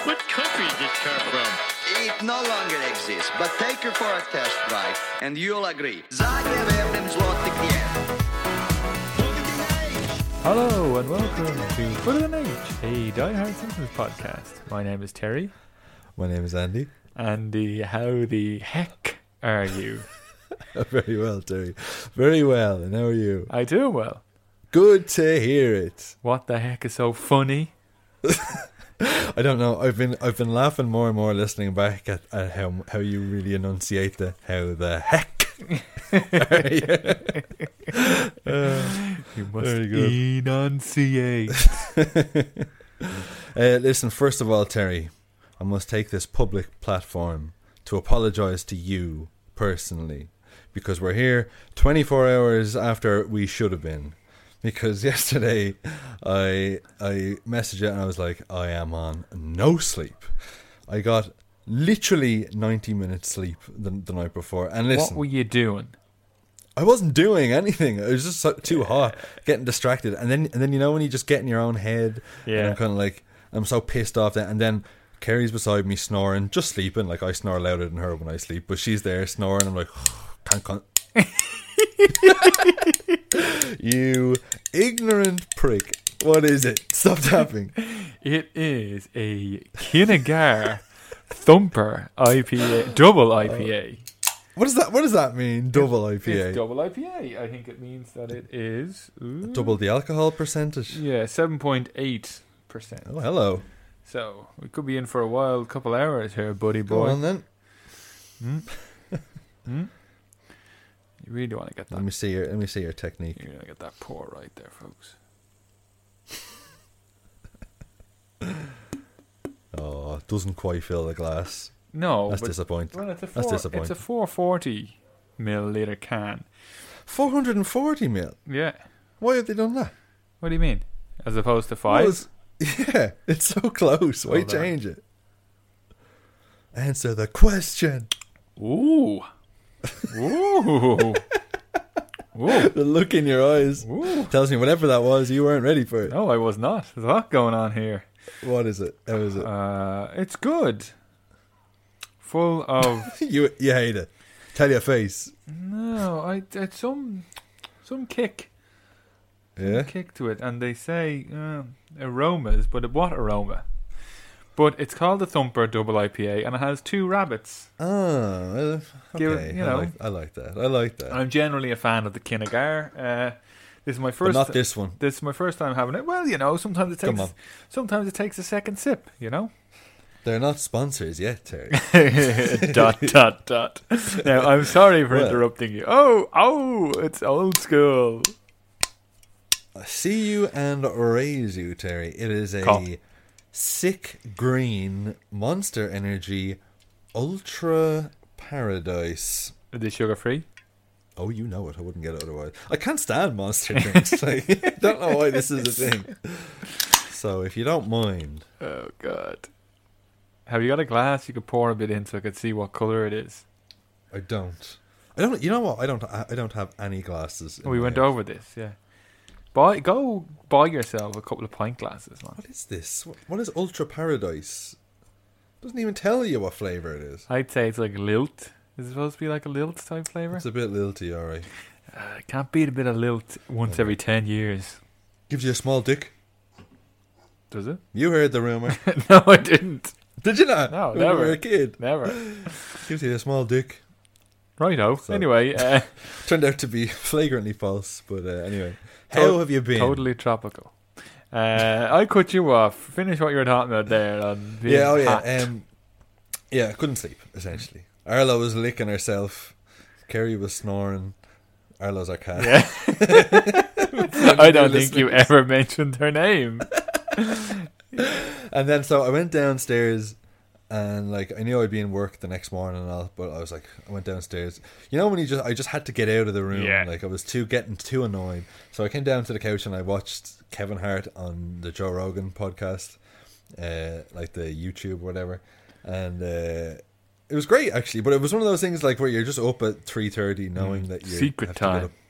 What country is this car from? It no longer exists, but take her for a test drive, and you'll agree. Sage werden Zloty. Hello and welcome to Footer Than H, a Die Hard Simpsons podcast. My name is Terry. My name is Andy. Andy, how the heck are you? Very well, Terry. Very well. And how are you? I do well. Good to hear it. What the heck is so funny? I don't know. I've been laughing more and more listening back at how you really enunciate the how the heck. You must Very good. enunciate. Listen, first of all, Terry, I must take this public platform to apologise to you personally, because we're here 24 hours after we should have been. Because yesterday I messaged it and I was like, I am on no sleep. I got literally 90 minutes sleep the night before. And listen, What were you doing? I wasn't doing anything. It was just too hot, getting distracted. And then you know when you just get in your own head. Yeah. And I'm kind of like, I'm so pissed off that. And then Kerry's beside me snoring, just sleeping. Like I snore louder than her when I sleep, but she's there snoring. I'm like, can't. You ignorant prick. What is it? Stop tapping. It is a Kinnegar Thumper IPA, double IPA. What does that mean? Double IPA. It's double IPA. I think it means that it is Double the alcohol percentage. Yeah, 7.8%. Oh, hello. So we could be in for a wild couple hours here, buddy Go boy. on then. You really want to get that? Let me see your technique. You're gonna get that pour right there, folks. Oh, it doesn't quite fill the glass. No, That's but, disappointing. well, That's disappointing. It's a 440 milliliter can. 440 mil. Yeah. Why have they done that? What do you mean? As opposed to 5? Yeah, it's so close. Why Hold on. change it? Answer the question. Ooh. Ooh. Ooh. The look in your eyes Ooh. tells me whatever that was, you weren't ready for it. No, I was not. There's a lot going on here. What is it? How is it? It's good. Full of You hate it. Tell your face. no, it's some kick. Yeah. Kick to it, and they say aromas, but what aroma? But it's called the Thumper Double IPA, and it has 2 rabbits. Oh, well, okay. Give it, you know. I like that. I'm generally a fan of the Kinnegar. This is my But first. not this one. This is my first time having it. Well, you know, sometimes it Come takes. on. Sometimes it takes a second sip. You know. They're not sponsors yet, Terry. dot. Now, I'm sorry for Well. interrupting you. Oh, it's old school. See you and raise you, Terry. It is a Call. sick green Monster Energy Ultra Paradise. Are they sugar free? Oh, you know it. I wouldn't get it otherwise. I can't stand monster drinks. Like, don't know why this is a thing. So, if you don't mind, Oh God. Have you got a glass you could pour a bit in so I could see what color it is? I don't. You know what? I don't have any glasses. in We my went house. over this, yeah. Go buy yourself a couple of pint glasses, man. What is this? What is Ultra Paradise? Doesn't even tell you what flavor it is. I'd say it's like lilt. Is it supposed to be like a lilt type flavour? It's a bit lilty, alright. Can't beat a bit of lilt once every 10 years. Gives you a small dick. Does it? You heard the rumor. No, I didn't. Did you not? No, When never. you were a kid. Never. Gives you a small dick. Righto. So- Anyway, Turned out to be flagrantly false, but anyway. How have you been? totally tropical. I cut you off. Finish what you were talking about there. On being Yeah, oh yeah. hot. Yeah, I couldn't sleep, essentially. Arlo was licking herself. Kerry was snoring. Arlo's our cat. Yeah. I don't think listeners. you ever mentioned her name. And then so I went downstairs and like I knew I'd be in work the next morning and all, but I was like I went downstairs. You know when I just had to get out of the room, Yeah. like I was getting too annoyed. So I came down to the couch and I watched Kevin Hart on the Joe Rogan podcast, like the YouTube or whatever. And it was great actually, but it was one of those things like where you're just up at 3:30 knowing that you Secret have to get time. up.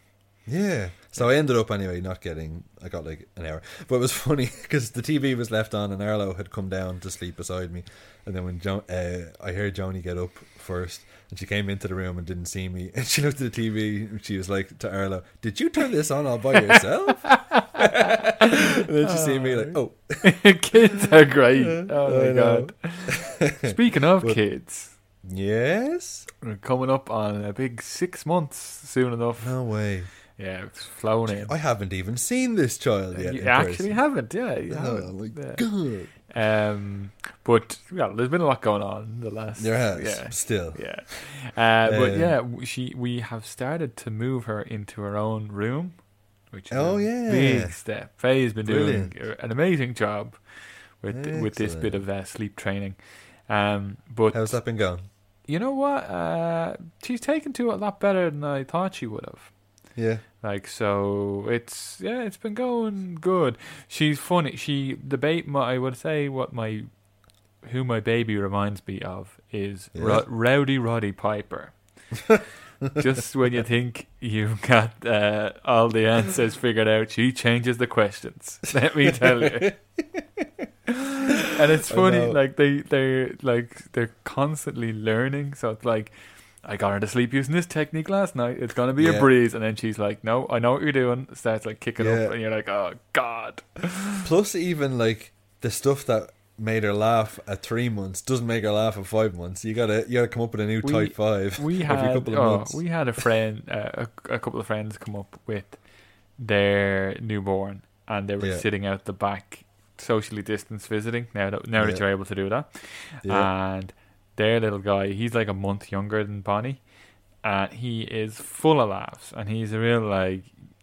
Yeah. So I ended up anyway not getting. I got like an hour, but it was funny because the TV was left on and Arlo had come down to sleep beside me, and then when I heard Joni get up first, and she came into the room and didn't see me, and she looked at the TV and she was like to Arlo, "Did you turn this on all by yourself?" And then she see me like, "Oh, kids are great." Oh my god! Speaking of kids, yes, we're coming up on a big 6 months soon enough. no way. Yeah, it's flown in. I haven't even seen this child yet. You in actually person. haven't, yeah. You Oh haven't. my Yeah. god! But yeah, there's been a lot going on the last. There has, yeah, still. yeah. But yeah, we have started to move her into her own room, which is a big step. Faye's been doing an amazing job with this bit of sleep training. But How's that been going? you know what? She's taken to it a lot better than I thought she would have. Yeah. Like, so it's been going good. She's funny. I would say who my baby reminds me of is Rowdy Roddy Piper. Just when you think you've got all the answers figured out, she changes the questions. Let me tell you. And it's funny, like they're constantly learning. So it's like, I got her to sleep using this technique last night. It's gonna be a breeze, and then she's like, "No, I know what you're doing." Starts like kicking up, and you're like, "Oh God!" Plus, even like the stuff that made her laugh at 3 months doesn't make her laugh at 5 months. You gotta come up with a new type 5 every couple of months. We had a friend, a couple of friends come up with their newborn, and they were sitting out the back, socially distanced visiting. Now that you're able to do that, and their little guy, he's like a month younger than Bonnie, and he is full of laughs, and he's a real like,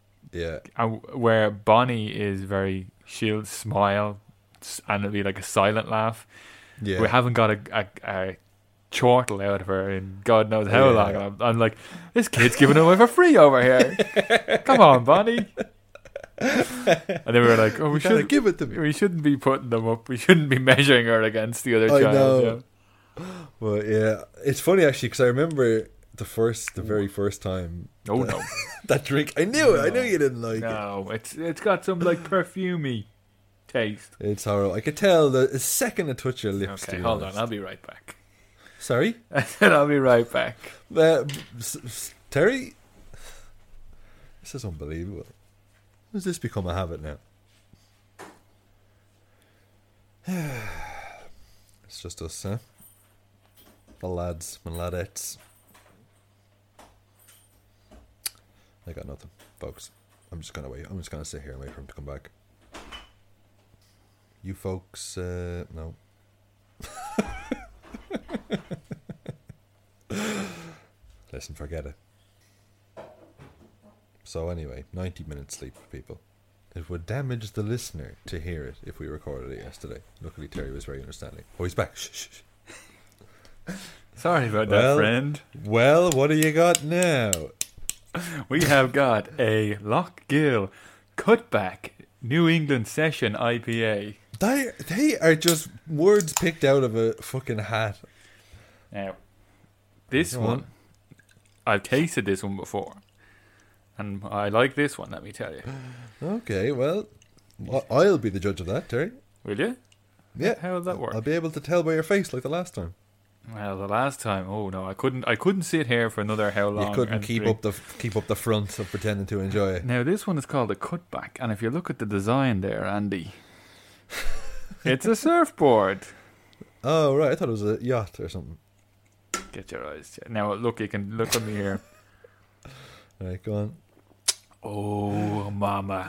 where Bonnie is she'll smile, and it'll be like a silent laugh. Yeah, we haven't got a chortle out of her in God knows how long. I'm like, this kid's giving it away for free over here. Come on, Bonnie. And then we were like, oh, we should give it to me. We shouldn't be putting them up. We shouldn't be measuring her against the other child. I know. Yeah. Well, yeah, it's funny actually because I remember the very first time. Oh no, that drink! I knew it. I knew you didn't like it. No, it's got some like perfumey taste. It's horrible. I could tell the second I touch your lips. Okay, hold on. I'll be right back. Sorry, I said I'll be right back. Terry, this is unbelievable. Has this become a habit now? It's just us, huh? The lads and ladettes. I got nothing, folks. I'm just gonna wait. I'm just gonna sit here and wait for him to come back. You folks, no. Listen, forget it. So anyway, 90 minutes sleep, people. It would damage the listener to hear it if we recorded it yesterday. Luckily, Terry was very understanding. Oh, he's back. Shh, shh, shh. Sorry about that, friend. Well, what do you got now? We have got a Loch Gill Cutback New England Session IPA. They are just words picked out of a fucking hat. Now, this one, I've tasted this one before, and I like this one, let me tell you. Okay, well, I'll be the judge of that, Terry. Will you? Yeah. How will that work? I'll be able to tell by your face like the last time. Well, the last time, oh no, I couldn't sit here for another how long. You couldn't keep up the front of pretending to enjoy it. Now this one is called a Cutback, and if you look at the design there, Andy, it's a surfboard. Oh right, I thought it was a yacht or something. Get your eyes. Now look, you can look at me here. Right, go on. Oh, mama.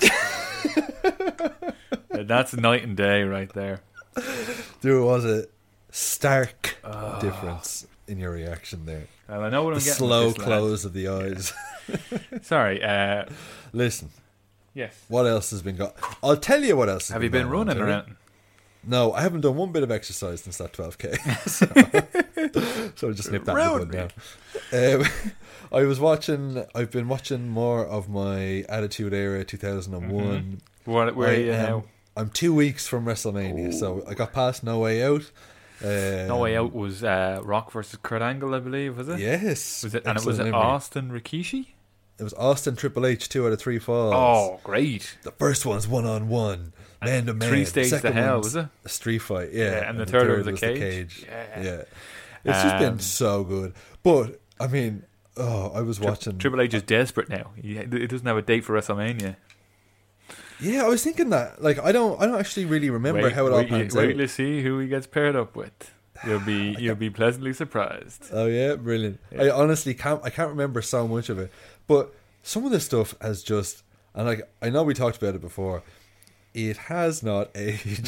That's night and day right there. There was a stark difference in your reaction there. Well, I know what I'm the getting. Slow with this, close of the eyes. Yeah. Sorry. Listen. Yes. What else has been got? I'll tell you what else. Have you been running around? No, I haven't done one bit of exercise since that 12k. So I just nipped that in the bud now. I've been watching more of my Attitude Era 2001. Where are you now? I'm 2 weeks from WrestleMania, so I got past No Way Out. No Way Out was Rock versus Kurt Angle, I believe, was it? Yes. Was it? And it was Austin Rikishi? It was Austin Triple H 2 out of 3 falls. Oh, great! The first one's 1-on-1, man to man. 3 stages to hell, was it? A street fight, yeah. And the third one was the cage. Yeah. It's just been so good. But I mean, I was watching. Triple H is desperate now. It doesn't have a date for WrestleMania. Yeah, I was thinking that. Like, I don't actually really remember how it all pans out. Wait to see who he gets paired up with. You'll be pleasantly surprised. Oh yeah, brilliant. Yeah. I honestly can't remember so much of it, but some of the stuff has just, and like I know we talked about it before, it has not aged.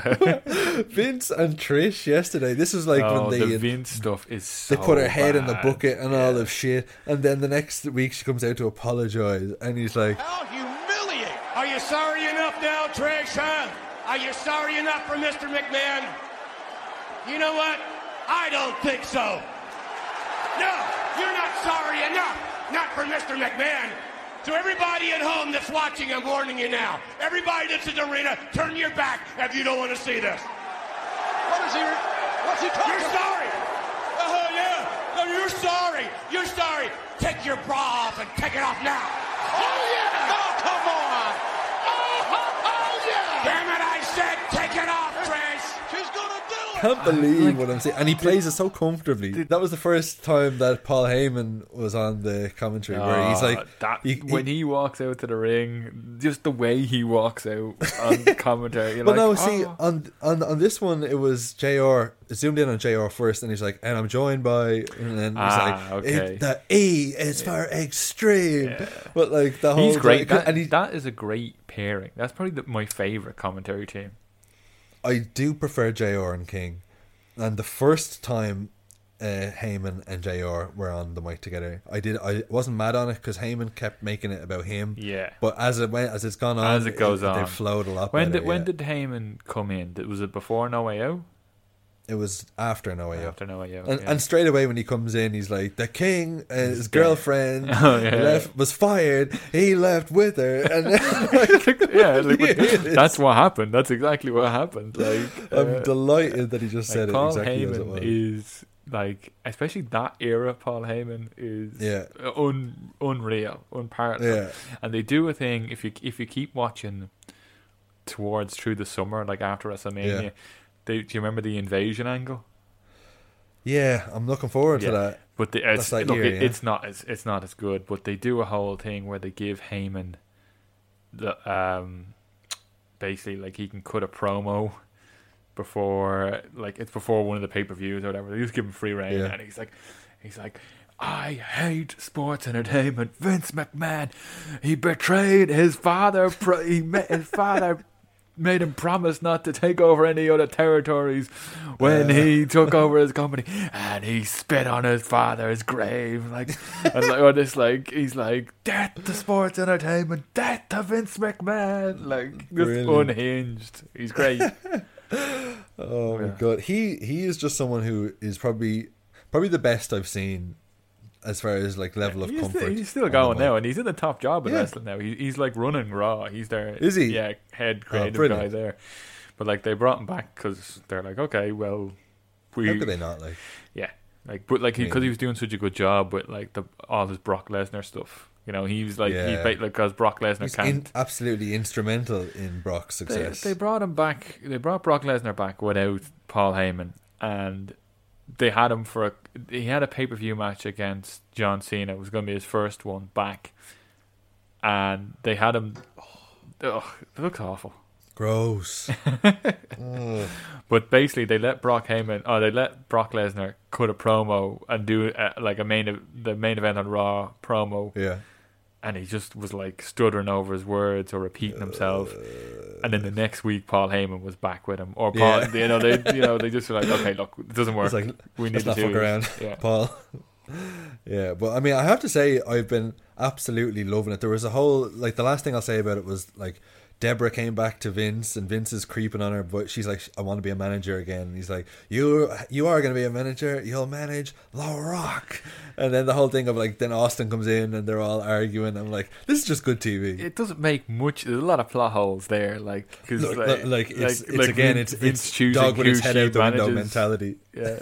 Vince and Trish yesterday. This was like when the Vince stuff is so they put her head in the bad. bucket and all of shit, and then the next week she comes out to apologize, and he's like, How humiliating! Are you sorry enough now, Trish, huh? Are you sorry enough for Mr. McMahon? You know what? I don't think so. No, you're not sorry enough. Not for Mr. McMahon. To everybody at home that's watching, I'm warning you now. Everybody that's in the arena, turn your back if you don't want to see this. What's he talking You're sorry. Oh, yeah. No, you're sorry. You're sorry. Take your bra off and take it off now. Oh, yeah. Oh, come on. Oh, yeah. Damn it, I said take it off, Trish. She's going to do it. can't believe what I'm saying. And he plays it so comfortably. That was the first time that Paul Heyman was on the commentary where he's like... when he walks out to the ring, just the way he walks out on commentary. You're but like, no, see, on this one, it was JR, zoomed in on JR first, and he's like, and I'm joined by... And then he's like, okay. the E is for extreme. Yeah. But like the whole... He's great. Like, that is a great pairing. That's probably my favourite commentary team. I do prefer JR and King. And the first time Heyman and JR were on the mic together, I wasn't mad on it because Heyman kept making it about him. Yeah. But as it's gone on, as it goes on, they flowed a lot when better. When did Heyman come in? Was it before No Way Out? It was after No Way Out. After No Way Out, and straight away when he comes in, he's like, the king and his girlfriend was fired. He left with her, and that's what happened. That's exactly what happened. Like, I'm delighted that he just said it Paul exactly Heyman as it was. Is like, especially that era. Paul Heyman is unreal, unparalleled. Yeah. And they do a thing if you keep watching towards through the summer, like after WrestleMania. Yeah. Do you remember the invasion angle? Yeah, I'm looking forward to that. But it's not as good. But they do a whole thing where they give Heyman the basically like he can cut a promo before one of the pay-per-views or whatever. They just give him free reign, and he's like, I hate sports entertainment. Vince McMahon, he betrayed his father. His father made him promise not to take over any other territories when he took over his company, and he spit on his father's grave. He's like, death to sports entertainment, death to Vince McMahon. Like, just Brilliant. Unhinged. He's great. Oh my god, he is just someone who is probably the best I've seen as far as like level of comfort. He's still going now, and he's in the top job in wrestling now. He's like running Raw. He's there. Is he? Yeah, head creative guy there. But like they brought him back because they're like, okay, well, how could they not like? Yeah, like but like because he was doing such a good job with like all his Brock Lesnar stuff. You know, he was like because Brock Lesnar can't. Absolutely instrumental in Brock's success. They brought him back. They brought Brock Lesnar back without Paul Heyman, and they had him he had a pay-per-view match against John Cena. It was going to be his first one back, and they had him. It looks awful. Gross. But basically, they let Brock Lesnar cut a promo and do the main event on Raw promo. Yeah. And he just was like stuttering over his words or repeating himself. And then the next week, Paul Heyman was back with him. Or Paul, they just were like, okay, look, it doesn't work. It's like, we need let's to not fuck around, Paul. Yeah, but I mean, I have to say, I've been absolutely loving it. There was a whole, like, the last thing I'll say about it was, like, Deborah came back to Vince, and Vince is creeping on her, but she's like, I want to be a manager again. And he's like, you are going to be a manager. You'll manage The Rock. And then the whole thing of like, then Austin comes in and they're all arguing. I'm like, this is just good TV. It doesn't make much. There's a lot of plot holes there, like because it's choosing dog with his head out the window manages. mentality. Yeah,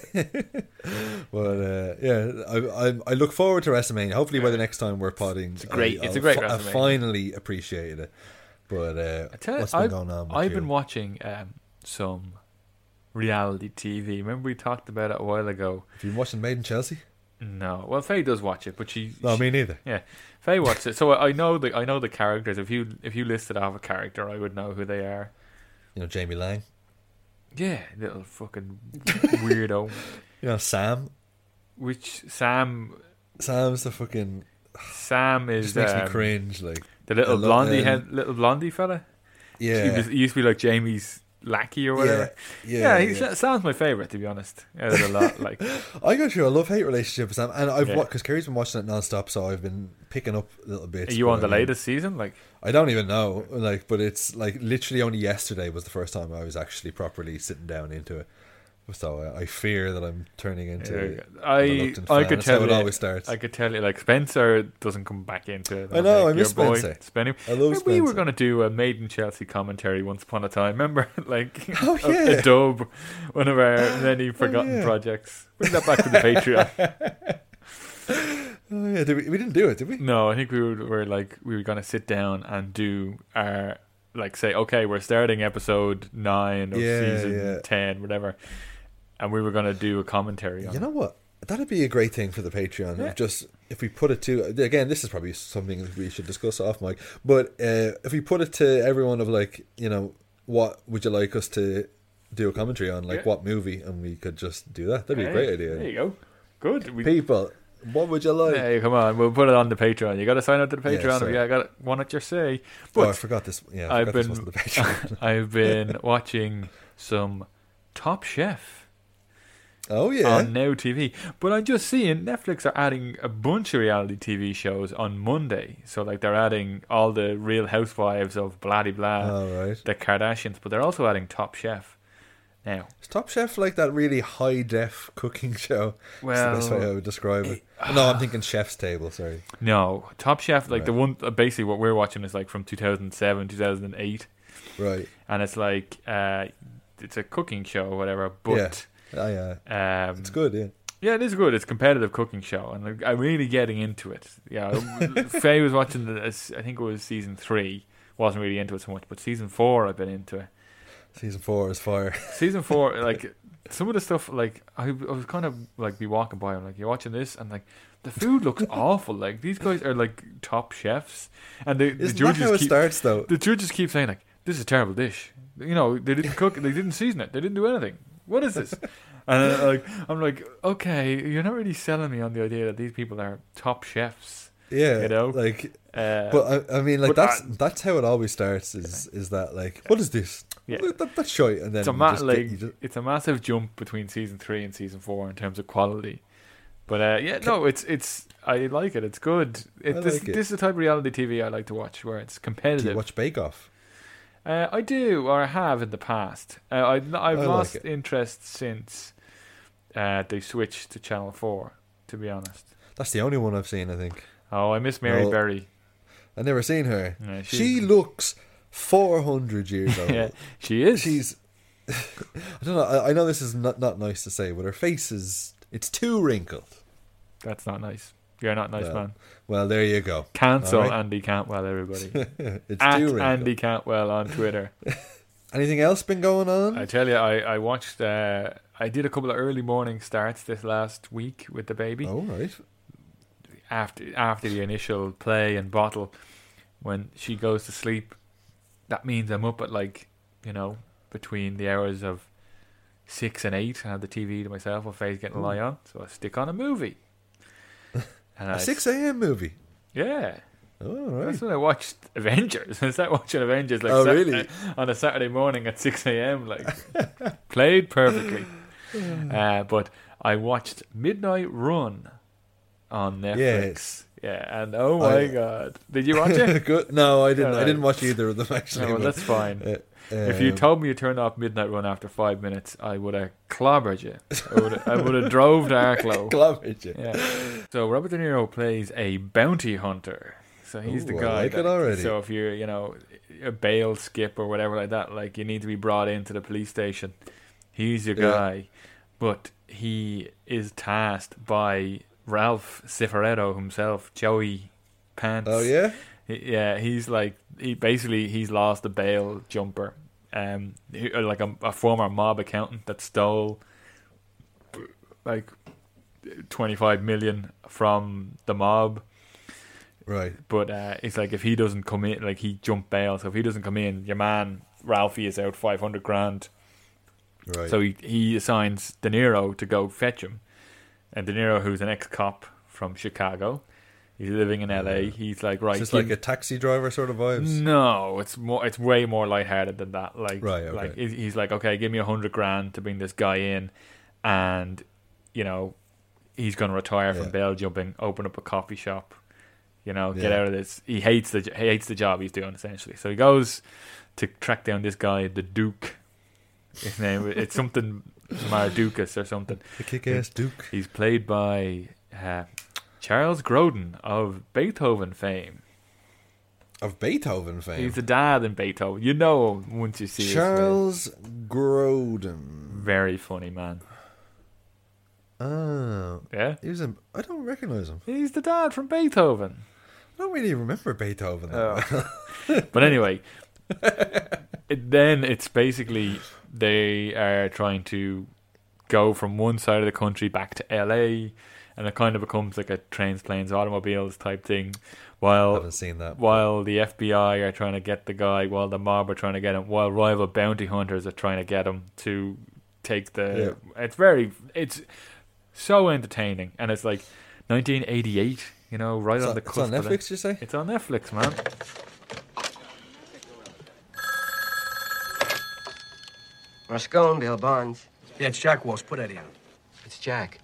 but I look forward to WrestleMania. Hopefully by the next time we're podding, it's great WrestleMania. I finally appreciated it. But what's been going on with I've you? been watching some reality TV. Remember we talked about it a while ago. Have you been watching Made in Chelsea? No, well, Faye does watch it, but me neither. Yeah, Faye watched it, so I know the characters. If you listed off a character, I would know who they are. You know Jamie Lang. Yeah, little fucking weirdo. You know Sam. Which Sam? Sam's the fucking. Sam is just makes me cringe, like the little blondie fella. Yeah, he used to be like Jamie's lackey or whatever. Yeah. Sam's my favourite, to be honest. There's a lot like I go through a love-hate relationship with Sam, and I've because Kerry's been watching it non-stop, so I've been picking up little bits. Are you on the latest season? Like, I don't even know, like, but it's like literally only yesterday was the first time I was actually properly sitting down into it. So I fear that I'm turning into. I could tell it you. always starts. I could tell you, like Spencer doesn't come back into it. I know. I your miss boy, Spencer. Spenny. I love Spencer. We were going to do a Made in Chelsea commentary once upon a time. Remember, like a dub, one of our many forgotten projects. Bring that back to the Patreon. Oh yeah, we didn't do it, did we? No, I think we were going to sit down and do our say, okay, we're starting episode 9 of season 10, whatever. And we were going to do a commentary on it. You know what? That'd be a great thing for the Patreon. Yeah. If we put it to... Again, this is probably something that we should discuss off mic. But if we put it to everyone of like, you know, what would you like us to do a commentary on? Like what movie? And we could just do that. That'd be a great idea. There you go. Good. People, what would you like? Hey, come on. We'll put it on the Patreon. You got to sign up to the Patreon. Yeah, I got one at your say. But I forgot this. Yeah, I forgot this wasn't the Patreon. I've been watching some Top Chef. Oh yeah, on Now TV. But I'm just seeing Netflix are adding a bunch of reality TV shows on Monday. So like they're adding all the Real Housewives of blah de blah, the Kardashians, but they're also adding Top Chef. Now, is Top Chef like that really high def cooking show? Well, that's the best way I would describe it. No, I'm thinking Chef's Table. Sorry. No, Top Chef, like the one. Basically, what we're watching is like from 2007, 2008. Right. And it's like it's a cooking show, or whatever. But it's good. Yeah, it is good. It's a competitive cooking show, and I'm really getting into it. Yeah, Faye was watching I think it was season 3. Wasn't really into it so much, but season 4 I've been into it. Season 4 is fire. Season 4, like some of the stuff, like I was kind of like be walking by, I'm like, you're watching this, and like the food looks awful. Like these guys are like top chefs, and the judges how it starts though. The judges keep saying like, this is a terrible dish. You know, they didn't cook it, they didn't season it, they didn't do anything. What is this? And I'm like, okay, you're not really selling me on the idea that these people are top chefs. Yeah, you know, like, but I mean, like that's how it always starts. Is that like, what is this? Yeah, that's shite. And then it's a massive jump between season 3 and season 4 in terms of quality. But it's I like it. It's good. This is the type of reality TV I like to watch, where it's competitive. Do you watch Bake Off? I do, or I have in the past. I've lost interest since they switched to Channel 4, to be honest. That's the only one I've seen, I think. Oh, I miss Mary Berry. I've never seen her. Yeah, she looks 400 years old. Yeah, she is. She's... I don't know. I know this is not nice to say, but her face it's too wrinkled. That's not nice. You're not nice, man. Well, there you go. Cancel Andy Cantwell, everybody. It's at too wrinkled. Andy Cantwell on Twitter. Anything else been going on? I tell you, I watched. I did a couple of early morning starts this last week with the baby. Oh, right. After the initial play and bottle, when she goes to sleep, that means I'm up at between the hours of 6 and 8. I have the TV to myself while Faye's getting a lie on, so I stick on a movie. And 6 a.m. movie? Yeah. Oh, right. That's when I watched Avengers. I started watching Avengers really? On a Saturday morning at 6 a.m. Played perfectly. But I watched Midnight Run on Netflix. Yeah, and oh my god, did you watch it? Good. No, I didn't. All I right. didn't watch either of them actually. No, well, but, that's fine. If you told me you turned off Midnight Run after 5 minutes, I would have clobbered you. I would have drove to Arklow. clobbered you. Yeah. So Robert De Niro plays a bounty hunter. So he's the Ooh, I guy. like it already. So if you're, a bail skip or whatever like that, like you need to be brought into the police station, he's your guy. But he is tasked by Ralph Cifaretto himself, Joey Pants. Oh yeah. He's lost a bail jumper, like a former mob accountant that stole like 25 million from the mob. Right. But it's like if he doesn't come in, like he jumped bail. So if he doesn't come in, your man Ralphie is out 500 grand. Right. So he assigns De Niro to go fetch him, and De Niro, who's an ex-cop from Chicago. He's living in LA. He's like, right. Is this like a taxi driver sort of vibes? No, it's more. It's way more lighthearted than that. Like, right, okay. Like he's like, okay, give me 100 grand to bring this guy in, and he's going to retire from bail jumping, open up a coffee shop, get out of this. He hates the job he's doing essentially. So he goes to track down this guy, the Duke. His name it's something Mardukas or something. The kick-ass Duke. He's played by Charles Grodin of Beethoven fame. Of Beethoven fame? He's the dad in Beethoven. You know him once you see Charles Grodin. Very funny man. Oh. Yeah? I don't recognise him. He's the dad from Beethoven. I don't really remember Beethoven that well. But anyway, then it's basically they are trying to go from one side of the country back to LA, and it kind of becomes like a trains, planes, automobiles type thing. I haven't seen that. While the FBI are trying to get the guy, while the mob are trying to get him, while rival bounty hunters are trying to get him to take the... Yeah. It's so entertaining, and it's like 1988, right on the cusp. It's on Netflix, you say? It's on Netflix, man. Rascone, Bill Barnes. Yeah, it's Jack Walsh. Put Eddie on. It's Jack.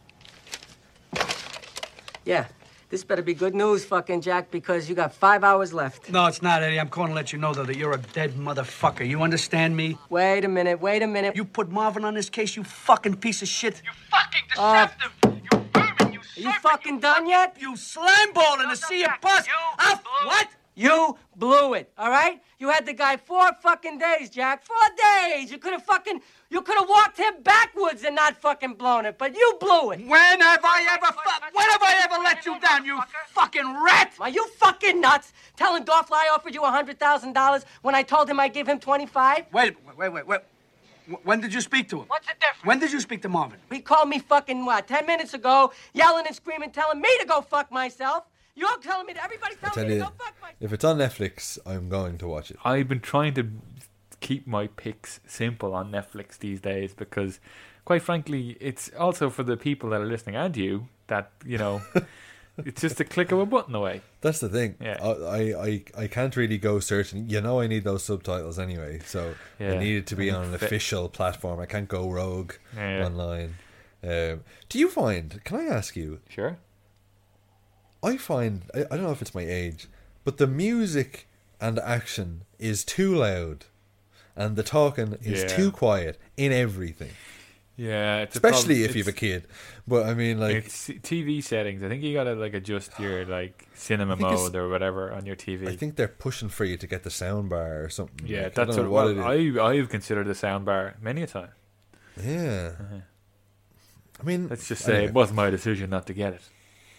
Yeah, this better be good news, fucking Jack, because you got 5 hours left. No, it's not, Eddie. I'm calling to let you know, though, that you're a dead motherfucker. You understand me? Wait a minute. You put Marvin on this case, you fucking piece of shit. You fucking deceptive. You vermin, you serpent. Are you fucking done yet? You slime ball in the sea of pus. What? You blew it, all right? You had the guy 4 fucking days, Jack. 4 days. You could have walked him backwards and not fucking blown it, but you blew it. When have I ever let you down, you fucking rat? Are you fucking nuts? Telling Dorfly I offered you $100,000 when I told him I'd give him 25? Wait. When did you speak to him? What's the difference? When did you speak to Marvin? He called me fucking, 10 minutes ago, yelling and screaming, telling me to go fuck myself. You're telling me that everybody's telling me to go fuck myself. If it's on Netflix, I'm going to watch it. I've been trying to keep my picks simple on Netflix these days because, quite frankly, it's also for the people that are listening and you that, it's just a click of a button away. That's the thing. Yeah. I can't really go searching. I need those subtitles anyway, so I need it to be on an official platform. I can't go rogue online. Do you find, can I ask you? Sure. I find, I don't know if it's my age, but the music and action is too loud and the talking is too quiet in everything. Yeah, it's especially if you have a kid. But I mean, like, it's TV settings. I think you gotta adjust your cinema mode or whatever on your TV. I think they're pushing for you to get the sound bar or something. Yeah, that's what it is. I've considered the sound bar many a time. Yeah. I mean, let's just say it was my decision not to get it.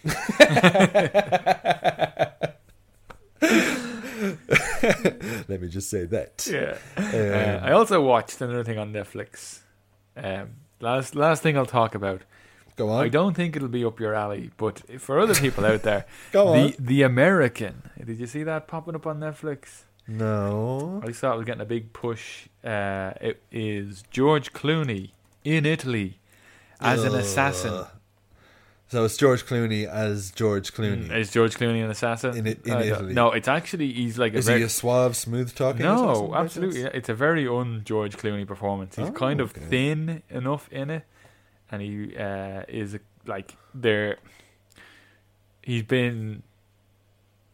Let me just say that. Yeah. I also watched another thing on Netflix. Last thing I'll talk about. Go on. I don't think it'll be up your alley, but for other people out there, Go on. The American. Did you see that popping up on Netflix? No. I saw it was getting a big push. It is George Clooney in Italy as an assassin. So it's George Clooney as George Clooney. Is George Clooney an assassin? In Italy? No, it's actually, he's like Is he a suave, smooth talking assassin? No, absolutely. It's a very un-George Clooney performance. He's kind of thin enough in it. And he is he's been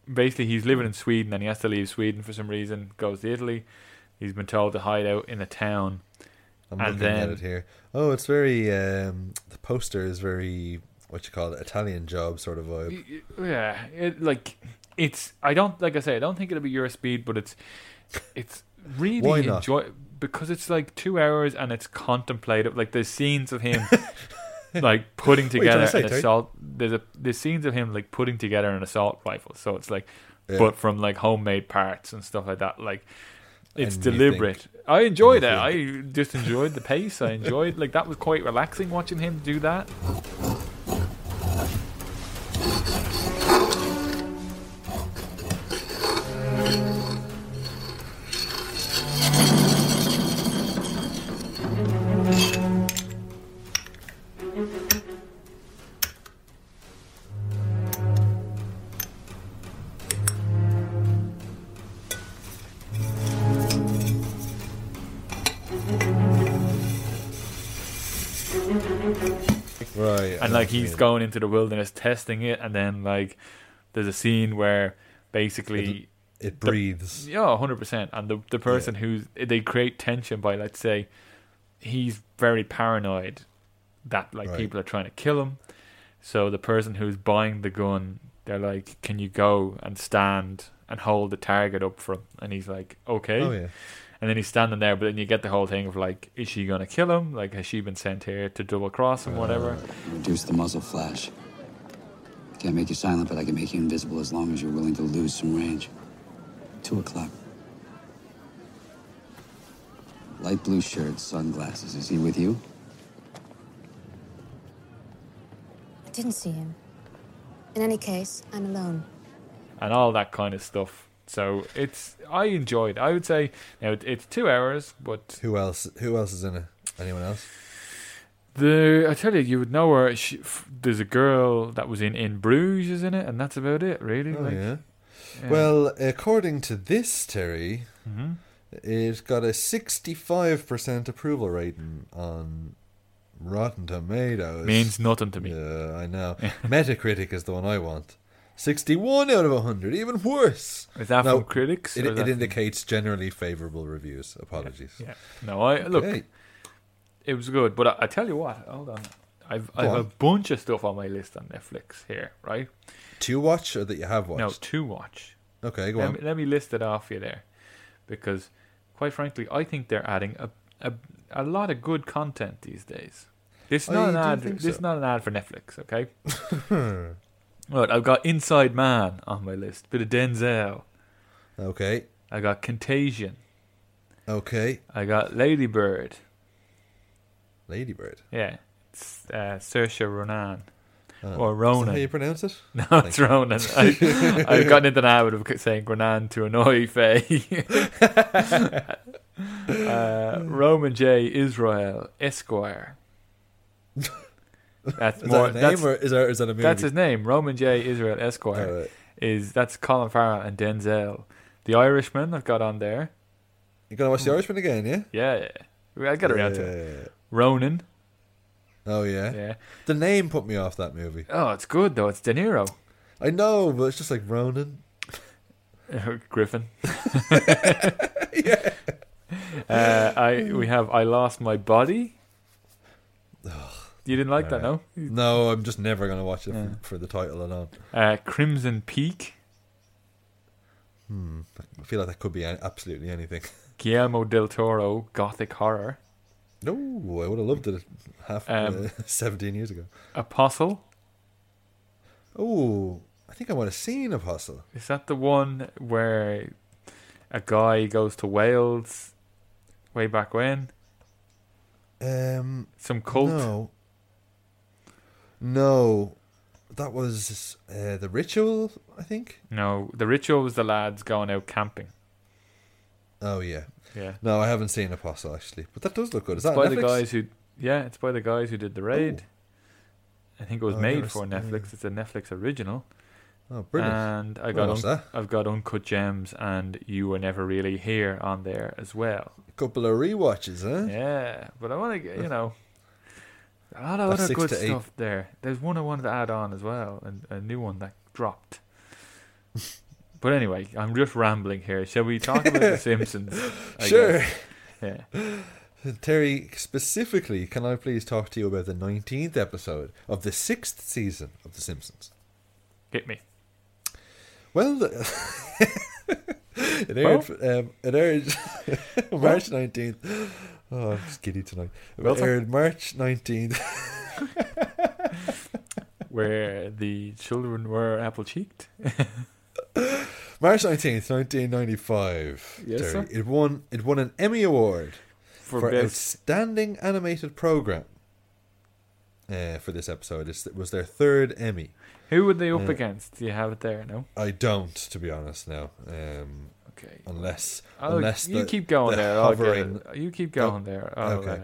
basically he's living in Sweden and he has to leave Sweden for some reason. Goes to Italy. He's been told to hide out in a town. I'm looking at it here. Oh, it's very. The poster is very, what you call it, Italian Job sort of vibe. Yeah, it's. I don't like I say. I don't think it'll be your speed, but it's really Why not? Because it's like 2 hours and it's contemplative. Like there's scenes of him like putting together an assault. There's scenes of him like putting together an assault rifle. So it's like, but from like homemade parts and stuff like that. Like. It's deliberate. I enjoyed it. I just enjoyed the pace. I enjoyed that was quite relaxing watching him do that. Right. And like he's going into the wilderness testing it, and then like there's a scene where basically it breathes. 100%. And the person they create tension by, let's say, he's very paranoid that people are trying to kill him. So the person who's buying the gun, they're like, "Can you go and stand and hold the target up for him?" And he's like, "Okay." Oh yeah. And then he's standing there, but then you get the whole thing of like, is she going to kill him? Like, has she been sent here to double cross him, whatever? Reduce the muzzle flash. Can't make you silent, but I can make you invisible as long as you're willing to lose some range. 2 o'clock. Light blue shirt, sunglasses. Is he with you? I didn't see him. In any case, I'm alone. And all that kind of stuff. So I enjoyed. I would say now it's 2 hours, but who else is in it? Anyone else? I tell you, you would know her. There's a girl that was in Bruges is in it, and that's about it, really. Oh yeah. Well, according to this, Terry, it's got a 65% approval rating on Rotten Tomatoes. Means nothing to me. Yeah, I know. Metacritic is the one I want. 61 out of 100, even worse. Is that from critics? It indicates generally favourable reviews. Apologies. Yeah. No, look, it was good, but I tell you what, hold on. I've a bunch of stuff on my list on Netflix here, right? To watch or that you have watched? No, to watch. Okay, go on. Let me list it off for you there, because quite frankly, I think they're adding a lot of good content these days. This is not an ad. This is not an ad for Netflix, okay? Right, I've got Inside Man on my list. Bit of Denzel. Okay. I got Contagion. Okay. I got Lady Bird. Lady Bird? Yeah. It's Saoirse Ronan. Or Ronan. Is that how you pronounce it? No, it's Ronan. I've gotten into the habit of saying Ronan to annoy Faye. Roman J. Israel Esquire. That's is more. That a name or is that a movie? That's his name. Roman J. Israel Esquire. That's Colin Farrell and Denzel. The Irishman I've got on there. You're gonna watch The Irishman again, yeah? Yeah. I got around to it. Ronan. Oh yeah. Yeah. The name put me off that movie. Oh, it's good though. It's De Niro. I know, but it's just like Ronan. Griffin. Yeah. We have I Lost My Body. You didn't like that, no? No, I'm just never going to watch it for the title alone. Crimson Peak. I feel like that could be absolutely anything. Guillermo del Toro, Gothic Horror. No, I would have loved it 17 years ago. Apostle. Oh, I think I might have seen Apostle. Is that the one where a guy goes to Wales way back when? Some cult? No. That was The Ritual, I think? No, The Ritual was the lads going out camping. Oh, yeah. Yeah. No, I haven't seen Apostle, actually. But that does look good. Is that by Netflix? The guys who... Yeah, it's by the guys who did The Raid. I think it was made for Netflix. It's a Netflix original. Oh, brilliant. And I've got Uncut Gems and You Were Never Really Here on there as well. A couple of rewatches, huh? Yeah, but I want to get, a lot of other good stuff there. There's one I wanted to add on as well, and a new one that dropped. But anyway, I'm just rambling here. Shall we talk about The Simpsons? Sure. Yeah. Terry, specifically, can I please talk to you about the 19th episode of the 6th season of The Simpsons? Hit me. Well, it aired March 19th. Oh, I'm just giddy tonight. It aired March 19th. Where the children were apple-cheeked. March 19th, 1995. Yes, Terry. sir. It won an Emmy Award for best. Outstanding Animated Program. For this episode, it was their third Emmy. Who would they up against? Do you have it there? No, I don't, to be honest. Now, okay. Unless you keep going there. Hovering, you keep going there. Okay.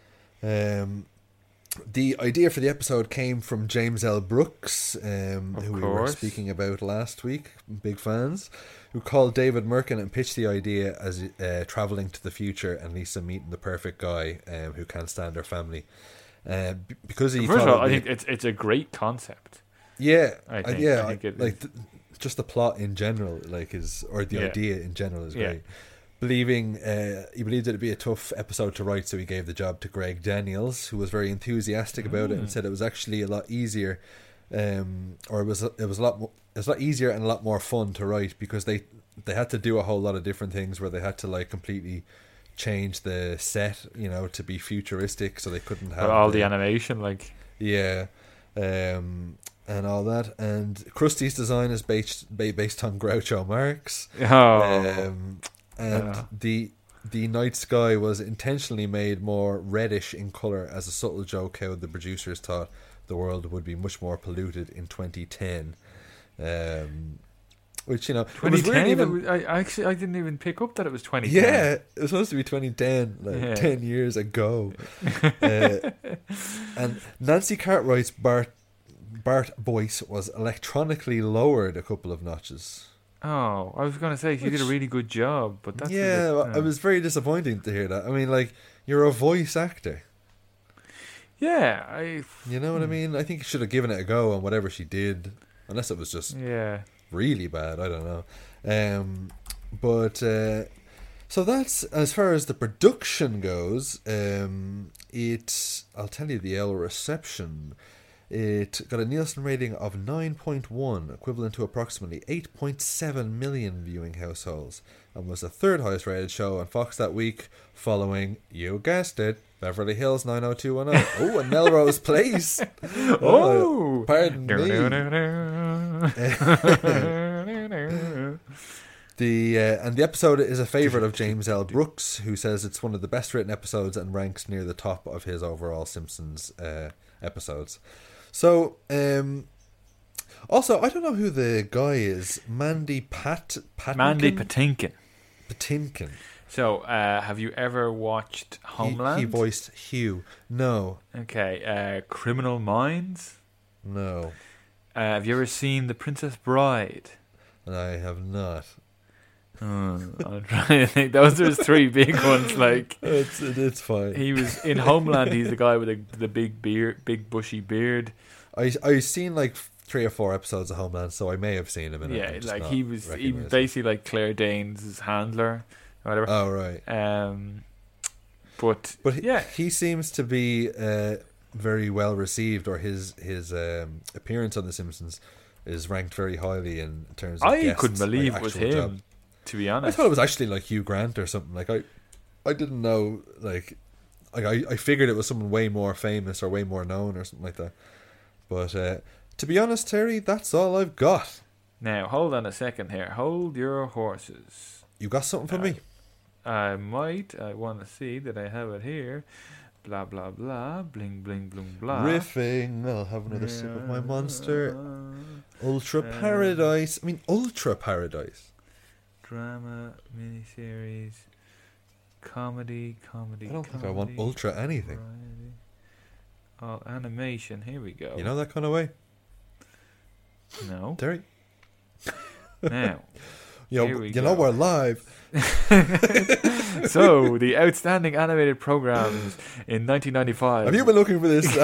The idea for the episode came from James L. Brooks, who we were speaking about last week. Big fans. Who called David Merkin and pitched the idea as traveling to the future and Lisa meeting the perfect guy who can't stand her family. Because he first of all, I think it's a great concept. Yeah, I think it like just the plot in general, the idea in general is great. He believed it'd be a tough episode to write, so he gave the job to Greg Daniels, who was very enthusiastic about it and said it was actually a lot easier, or it was a lot easier and a lot more fun to write because they had to do a whole lot of different things where they had to like completely change the set, to be futuristic, so they couldn't have all the animation, and all that. And Krusty's design is based on Groucho Marx. The night sky was intentionally made more reddish in colour as a subtle joke how the producers thought the world would be much more polluted in 2010. Which, it was weird. I didn't even pick up that it was 2010. Yeah, it was supposed to be 2010, 10 years ago. And Nancy Cartwright's Bart voice was electronically lowered a couple of notches. Oh, I was going to say she did a really good job, but that's it was very disappointing to hear that. I mean, like, you're a voice actor. Yeah, you know what I mean? I think you should have given it a go on whatever she did, unless it was just really bad. I don't know. So that's as far as the production goes. I'll tell you the L reception. It got a Nielsen rating of 9.1, equivalent to approximately 8.7 million viewing households, and was the third highest rated show on Fox that week, following, you guessed it, Beverly Hills 90210. Oh, and Melrose Place. Oh, pardon me. The episode is a favourite of James L. Brooks, who says it's one of the best written episodes and ranks near the top of his overall Simpsons episodes. So, also, I don't know who the guy is. Mandy Patinkin. Patinkin. So, have you ever watched Homeland? He voiced Hugh. No. Okay. Criminal Minds? No. Have you ever seen The Princess Bride? I have not. I'm trying to think. Those are three big ones. Like it's fine. He was in Homeland. He's the guy with the big beard, big bushy beard. I've seen like 3 or 4 episodes of Homeland, so I may have seen him. He was basically like Claire Danes' handler, or whatever. Oh right. But he seems to be very well received, or his appearance on The Simpsons is ranked very highly in terms of guests, couldn't believe like, it was him. job. To be honest, I thought it was actually like Hugh Grant or something. Like I didn't know. Like I figured it was someone way more famous or way more known or something like that. But to be honest, Terry, that's all I've got. Now hold on a second here. Hold your horses. You got something for me? I might. I want to see that I have it here. Blah blah blah. Bling bling bling blah. Riffing. I'll have another sip of my Monster. Ultra Paradise. I mean, Ultra Paradise. Drama, miniseries, comedy. I don't think I want ultra anything. Variety. Oh, animation. Here we go. You know that kind of way? No. Terry? Now. You know we're live. So, the outstanding animated programs in 1995. Have you been looking for this?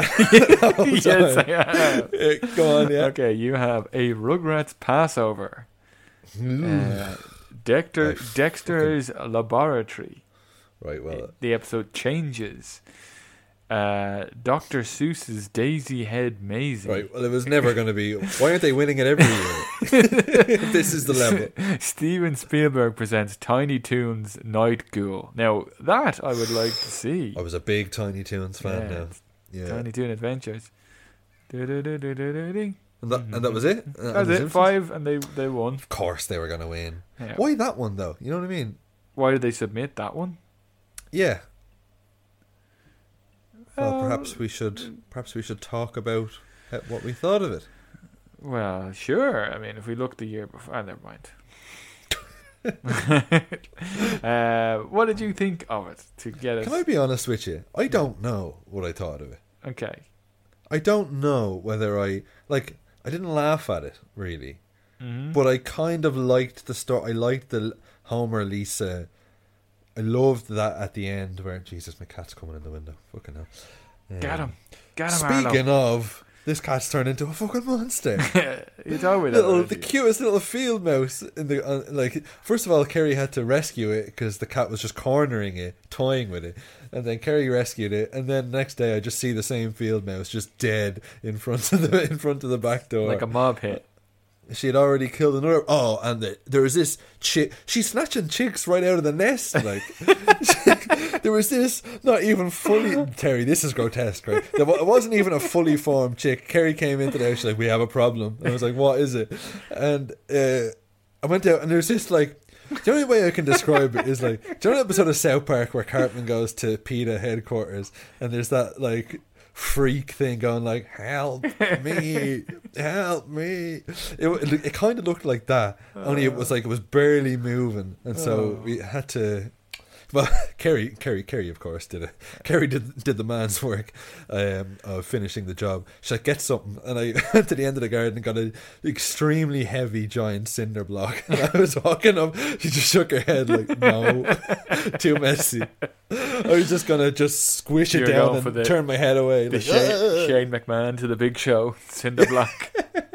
Yes, I have. Go on, yeah. Okay, you have a Rugrats Passover. Dexter's Laboratory. Right, well, the episode changes. Dr. Seuss's Daisy Head Maisie. Right, well, it was never going to be. Why aren't they winning it every year? This is the level. Steven Spielberg presents Tiny Toons Night Ghoul. Now, that I would like to see. I was a big Tiny Toons fan now. Yeah. Tiny Toon Adventures. And that was it? That was it. 5, and they won. Of course they were going to win. Yeah. Why that one, though? You know what I mean? Why did they submit that one? Yeah. Well, perhaps we should talk about what we thought of it. Well, sure. I mean, if we look the year before, never mind. What did you think of it to get us? Can I be honest with you? I don't know what I thought of it. Okay. I don't know whether I didn't laugh at it really, but I kind of liked the story. I liked the Homer Lisa. I loved that at the end where Jesus, my cat's coming in the window. Fucking hell! Get him! Speaking of, this cat's turned into a fucking monster. You told me that. The cutest little field mouse in the First of all, Kerry had to rescue it because the cat was just cornering it, toying with it, and then Kerry rescued it, and then next day I just see the same field mouse just dead in front of the back door, like a mob hit. She had already killed another. Oh, and there was this chick. She's snatching chicks right out of the nest. Like there was this not even fully. Terry, this is grotesque, right? It wasn't even a fully formed chick. Kerry came into the house. She's like, "We have a problem." And I was like, "What is it?" And I went out, and there's this like. The only way I can describe it is like, do you know the episode of South Park where Cartman goes to PETA headquarters, and there's that like freak thing going like, help me, help me. It kind of looked like that, only it was barely moving, and so we had to. Well, Kerry, of course, did it. Kerry did the man's work of finishing the job. She's like, get something. And I went to the end of the garden and got an extremely heavy giant cinder block. And I was walking up. She just shook her head like, no, too messy. I was just going to squish it down and turn my head away. The Shane McMahon to the Big Show, cinder block.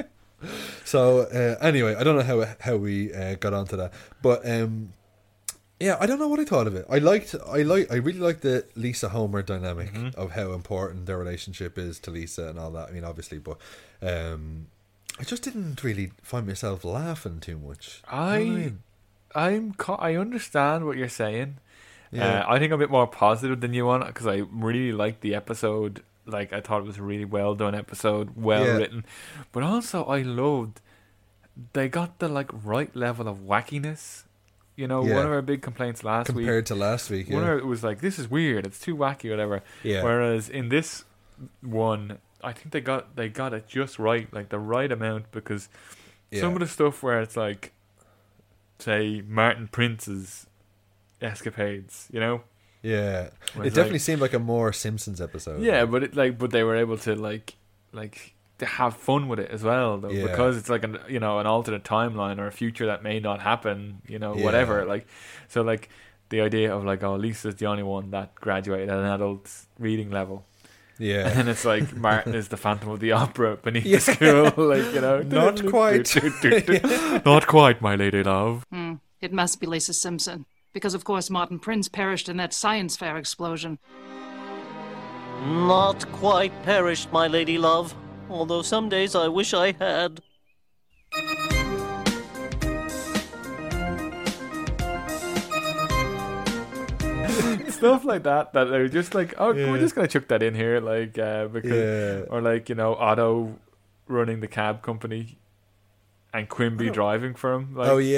So, anyway, I don't know how we got onto that. But... yeah, I don't know what I thought of it. I really liked the Lisa Homer dynamic of how important their relationship is to Lisa and all that. I mean, obviously, but I just didn't really find myself laughing too much. I understand what you're saying. Yeah. I think I'm a bit more positive than you on it because I really liked the episode. Like, I thought it was a really well done episode, well written, but also I loved they got the right level of wackiness. You know, one of our big complaints last week... Compared to last week, one of it was like, this is weird, it's too wacky, whatever. Yeah. Whereas in this one, I think they got it just right, like the right amount, because some of the stuff where it's like, say, Martin Prince's escapades, you know? Yeah. It definitely seemed like a more Simpsons episode. Yeah, but but they were able to to have fun with it as well, though, because it's like an alternate timeline or a future that may not happen, whatever. So the idea of Lisa's the only one that graduated at an adult reading level. Yeah. And then it's like Martin is the Phantom of the Opera beneath the school, Not quite. Not quite, my lady love. It must be Lisa Simpson, because of course Martin Prince perished in that science fair explosion. Not quite perished, my lady love. Although some days I wish I had. Stuff like that they're just like, we're just gonna chuck that in here, because or Otto running the cab company and Quimby driving for him.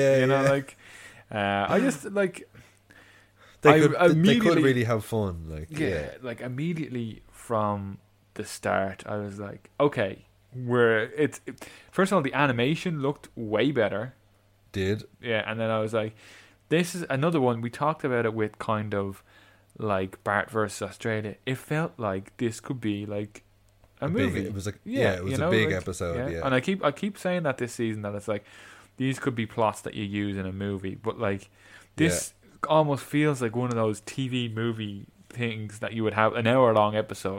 I just they could really have fun. Immediately from the start, I was like, okay, first of all, the animation looked way better. And then I was like, this is another one. We talked about it with kind of like Bart versus Australia. It felt like this could be like a movie. It was a big episode. And I keep saying that this season, that it's like these could be plots that you use in a movie, but this almost feels like one of those TV movie things that you would have an hour-long episode.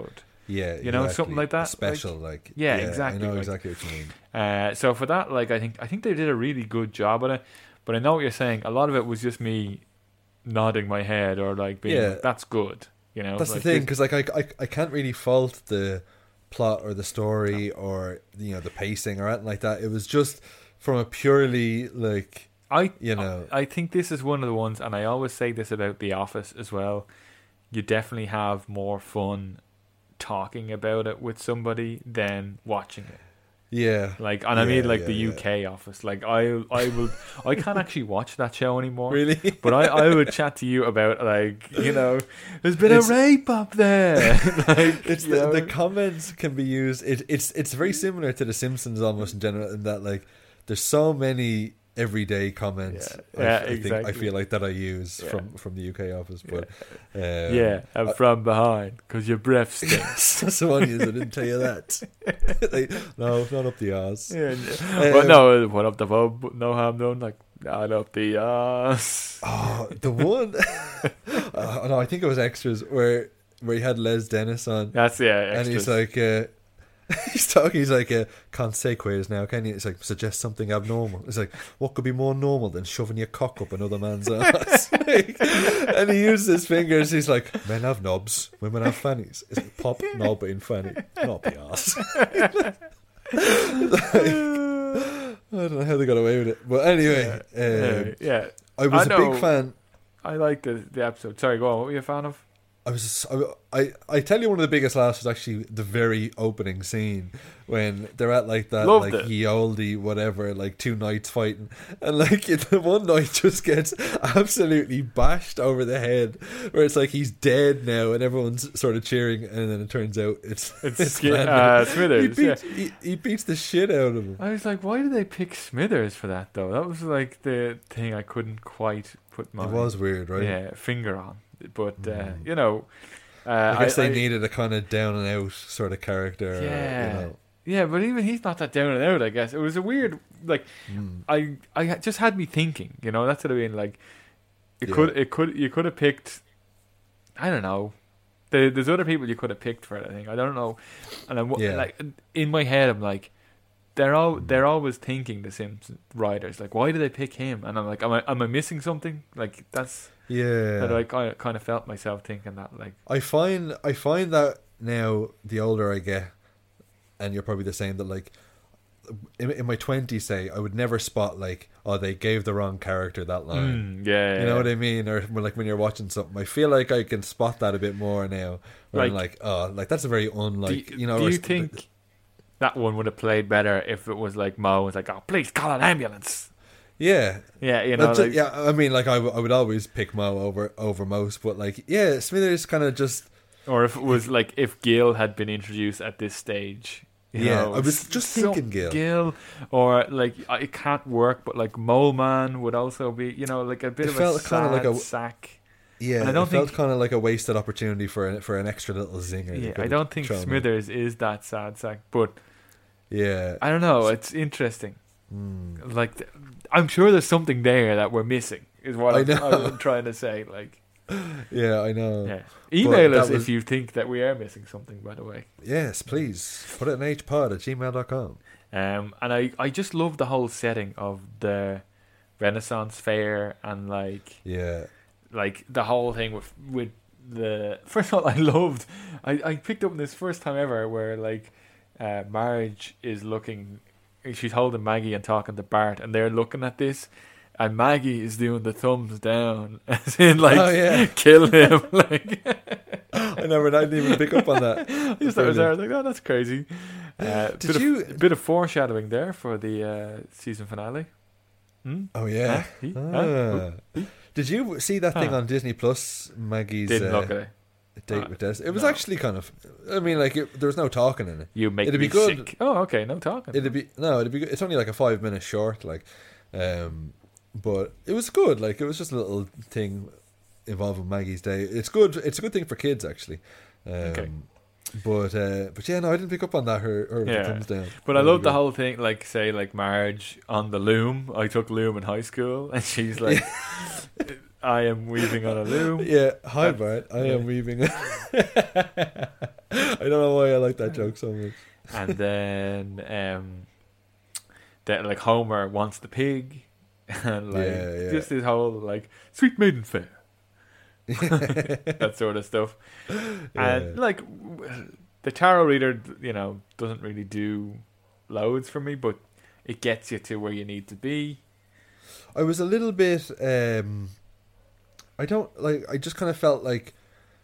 Yeah, you know, something like that. Special, like yeah, exactly. I know like, exactly what you mean. So for that, like, I think they did a really good job on it. But I know what you're saying. A lot of it was just me nodding my head or like being like, that's good. You know, that's like, the thing, because like I can't really fault the plot or the story or the pacing or anything like that. It was just from a purely like I think this is one of the ones, and I always say this about The Office as well. You definitely have more fun talking about it with somebody than watching it. Yeah, like, and I mean, like the UK Office. Like, I can't actually watch that show anymore. Really? But I would chat to you about, like, there's been a rape up there. Like, it's the comments can be used. It's very similar to The Simpsons almost in general, in that like there's so many everyday comments. Exactly. I feel like that I use from the UK Office, but and from behind because your breath stinks. That's the one I didn't tell you that. No, not up the arse. But no, what up the pub? No harm done. Like, not up the arse. Oh, the one. No, I think it was Extras where he had Les Dennis on. That's Extras. And he's like. He's talking. He's like, can't say queers now, can you? It's like, suggest something abnormal. It's like, what could be more normal than shoving your cock up another man's ass? And he uses his fingers. He's like, men have knobs, women have fannies. It's like, pop, knob in fanny, not the ass. I don't know how they got away with it, but anyway, I was a big fan. I liked the episode. Sorry, go on. What were you a fan of? I tell you, one of the biggest laughs was actually the very opening scene when they're at like that Loved like it. ye olde whatever, like two knights fighting, and like the one knight just gets absolutely bashed over the head, where it's like he's dead now, and everyone's sort of cheering, and then it turns out it's Smithers. He beats the shit out of him. I was like, why did they pick Smithers for that though? That was like the thing I couldn't quite put my It was weird, right? finger on. But I guess they needed a kind of down and out sort of character. Yeah, but even he's not that down and out. I guess it was a weird, like, I just had me thinking. That's what I mean. Like, you could have picked. I don't know. There's other people you could have picked for it. I think I don't know. And I'm like, in my head, I'm like, they're always thinking, the Simpsons writers, like, why do they pick him? And I'm like, am I missing something? Like, that's. Yeah, that I kind of felt myself thinking that. Like, I find that now, the older I get, and you're probably the same, that like in my 20s, say, I would never spot like, oh, they gave the wrong character that line. You know what I mean? Or like when you're watching something, I feel like I can spot that a bit more now. Where I'm like, oh, like that's a very unlike. Do you think that one would have played better if it was like Mo was like, oh, please call an ambulance? Yeah, like, I mean, like I would always pick Mo over most, but like, Smithers kind of just. Or if it was like if Gil had been introduced at this stage. I was just thinking Gil, or like it can't work, but like Mole Man would also be, like a bit of a sad sack. Yeah, and I don't think kind of like a wasted opportunity for an extra little zinger. Yeah, I don't think Smithers is that sad sack, but I don't know. It's interesting. Like, I'm sure there's something there that we're missing. Is what I'm trying to say. Like, yeah, I know. Yeah. Email us if you think that we are missing something. By the way, yes, please put it in hpod@gmail.com. And I just love the whole setting of the Renaissance Fair and like the whole thing with the. First of all, I picked up this first time ever where like Marge is looking. She's holding Maggie and talking to Bart, and they're looking at this, and Maggie is doing the thumbs down, as in like, kill him. Like, I didn't even pick up on that. I just thought it was there. I was like, oh, that's crazy. Bit of foreshadowing there for the season finale. Oh yeah. Did you see that thing on Disney Plus? Maggie's didn't look at it. Date with Des. It was actually kind of. I mean, like there was no talking in it. You make it'd me be good. Sick. Oh, okay, no talking. It'd be good. It's only like a 5-minute short, like, but it was good. Like it was just a little thing involving Maggie's day. It's good. It's a good thing for kids actually. Okay. But yeah, no, I didn't pick up on that. Her thumbs down. But I love the whole thing. Like say, like Marge on the loom. I took loom in high school, and she's like. I am weaving on a loom. Yeah, hi Bart. I am weaving. I don't know why I like that joke so much. And then that like Homer wants the pig, and like just this whole like sweet maiden fair, that sort of stuff. And like the tarot reader, you know, doesn't really do loads for me, but it gets you to where you need to be. I was a little bit I just kind of felt like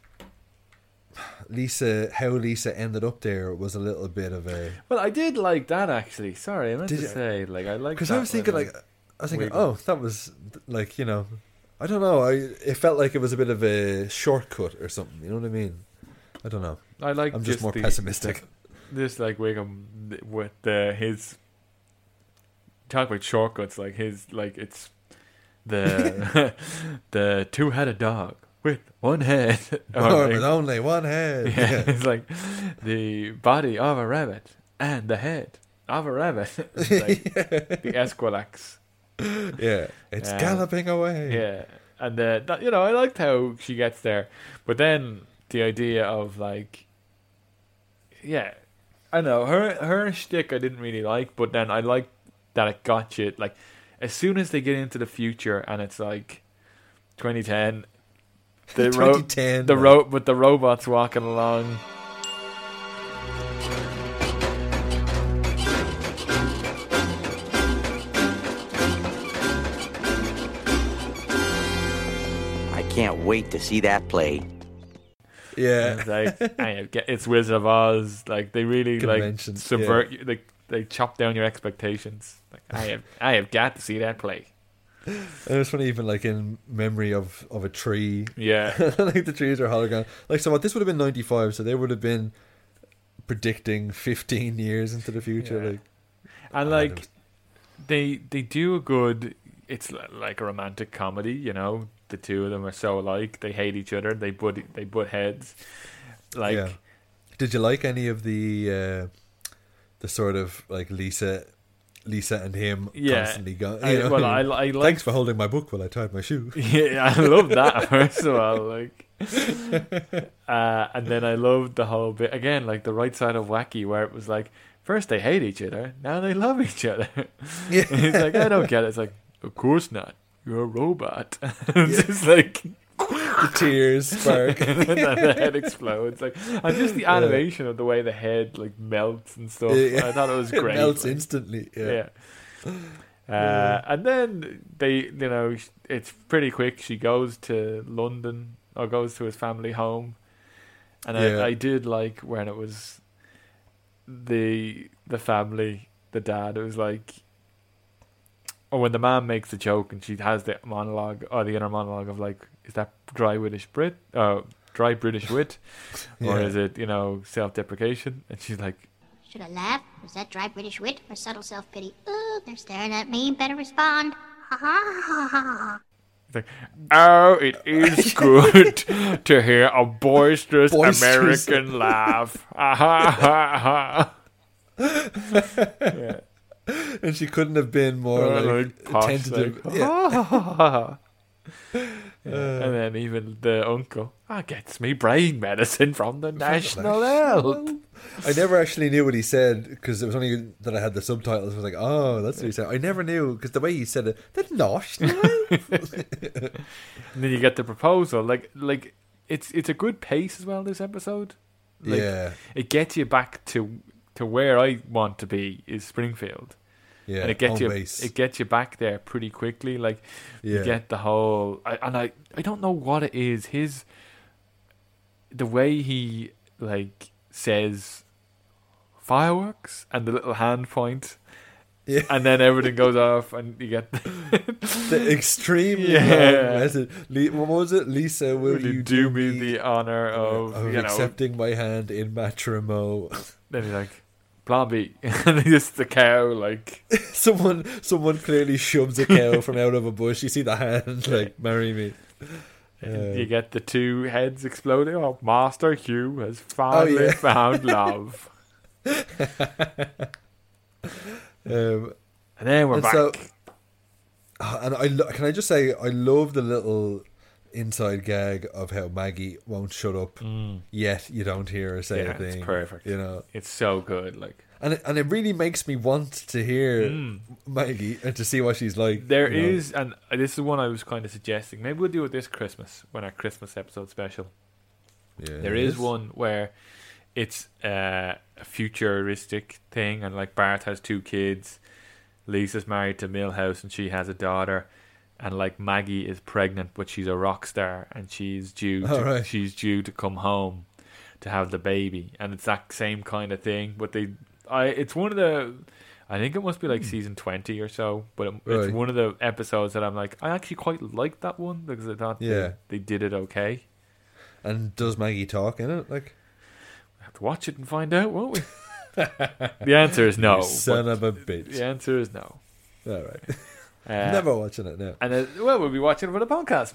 how Lisa ended up there was a little bit of a... Well, I did like that, actually. Sorry, I meant to say, like, I like because I was thinking, oh, that was, like, you know, I don't know, it felt like it was a bit of a shortcut or something, you know what I mean? I don't know. I'm just more pessimistic. This, like, Wiggum with his... Talk about shortcuts, like, his, like, it's the the two-headed dog with one head. Or with only one head. Yeah, it's like the body of a rabbit and the head of a rabbit. It's like the Esquilax. Yeah, it's galloping away. Yeah, and that, you know, I liked how she gets there, but then the idea of like, yeah, I know her shtick I didn't really like, but then I liked that it got you like as soon as they get into the future and it's like 2010. But the robots walking along. I can't wait to see that play. Yeah, it's like it's Wizard of Oz. Like they really like subvert you. Like they chop down your expectations. Like I have got to see that play. And it was funny, even like in memory of a tree. Yeah. Like the trees are hologram. Like, so what, this would have been 95, so they would have been predicting 15 years into the future. Yeah. Like, and like they do a good, it's like a romantic comedy, you know. The two of them are so alike. They hate each other. They butt heads. Like, did you like any of the sort of like Lisa and him constantly going? I like. Thanks for holding my book while I tied my shoe. Yeah, I love that. First of all, like, and then I loved the whole bit again, like the right side of wacky, where it was like first they hate each other, now they love each other. Yeah, he's like, I don't get it. It's like, of course not. You're a robot. It's just like. The tears spark and then the head explodes, like, and just the animation of the way the head like melts and stuff. I thought it was great. It melts instantly. And then they, you know, it's pretty quick. She goes to London or goes to his family home, and I did like when it was the family, the dad. It was like, or when the man makes the joke and she has the monologue or the inner monologue of like, is that dry British wit, or is it, you know, self-deprecation? And she's like, should I laugh? Was that dry British wit or subtle self-pity? Ooh, they're staring at me. Better respond. Ha ha ha ha. It's like, oh, it is good to hear a boisterous American laugh. Ha ha ha. Yeah. And she couldn't have been more like tentative. Like, yeah. And then even the uncle, gets me brain medicine from the National Health. I never actually knew what he said because it was only that I had the subtitles. I was like, oh, that's what he said. I never knew because the way he said it, the National Health. And then you get the proposal. Like it's a good pace as well, this episode. Like, it gets you back to where I want to be, is Springfield. Yeah, and it gets you back there pretty quickly. Like you get the whole, I don't know what it is. The way he like says fireworks and the little hand point, and then everything goes off, and you get the extremely long message. What was it? Lisa, will you do me the honor of accepting my hand in matrimony? Then he's like, Blobby, and just the cow, like someone clearly shoves a cow from out of a bush. You see the hand, like, marry me. You get the two heads exploding. Oh, Master Hugh has finally found love. And then we're back. So, and can I just say, I love the little inside gag of how Maggie won't shut up, yet you don't hear her say a thing. It's perfect. You know, it's so good. Like, and it really makes me want to hear Maggie and to see what she's like. There is, and this is one I was kind of suggesting. Maybe we'll do it this Christmas when our Christmas episode special. Yeah, there is one where it's a futuristic thing, and like Bart has 2 kids, Lisa's married to Milhouse, and she has a daughter. And like Maggie is pregnant, but she's a rock star, and she's due to come home to have the baby, and it's that same kind of thing. But it's one of the, I think it must be like season 20 or so. But it's one of the episodes that I'm like, I actually quite liked that one because I thought they did it okay. And does Maggie talk in it? Like, we have to watch it and find out, won't we? The answer is no. You son of a bitch. The answer is no. All right. Never watching it now. And we'll be watching it for the podcast,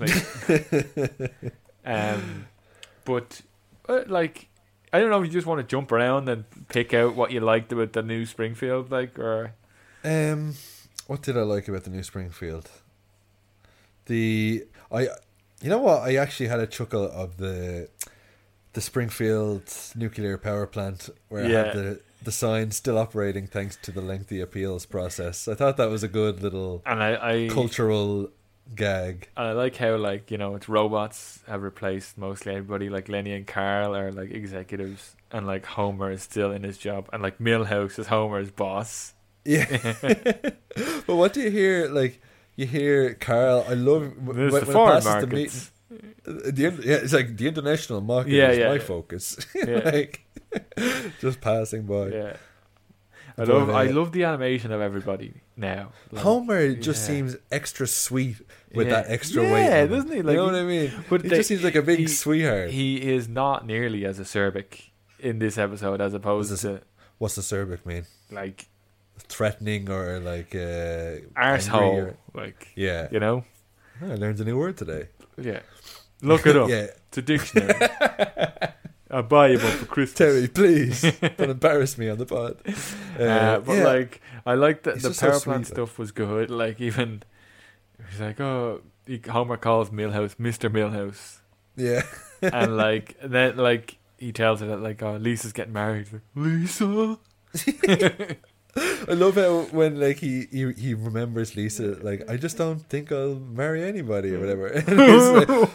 maybe. But like, I don't know if you just want to jump around and pick out what you liked about the new Springfield, like, or what did I like about the new Springfield? You know what? I actually had a chuckle of the Springfield nuclear power plant where I had the sign still operating thanks to the lengthy appeals process. I thought that was a good little cultural gag. And I like how, like, you know, it's robots have replaced mostly everybody. Like Lenny and Carl are like executives, and like Homer is still in his job, and like Milhouse is Homer's boss. Yeah. But what do you hear? Like, you hear Carl. I love when the foreign markets. It's like the international market is my focus. Like, just passing by. Yeah, I love the animation of everybody now. Like, Homer just seems extra sweet with that extra weight. Yeah, doesn't he? Like, you know what I mean? But he just seems like a big sweetheart. He is not nearly as acerbic in this episode as opposed to. What's acerbic mean? Like threatening or like arsehole. Like, yeah, you know. I learned a new word today. Yeah. Look it up. It's a dictionary. I'll buy you one for Christmas. Terry, please. Don't embarrass me on the pod. But like, I like that the power plant stuff was good. Like, even he's like, Homer calls Milhouse Mr. Milhouse. Yeah. And like, then like he tells her that like, Lisa's getting married. Like, Lisa. I love how when like he remembers Lisa, like, I just don't think I'll marry anybody or whatever. And he's like,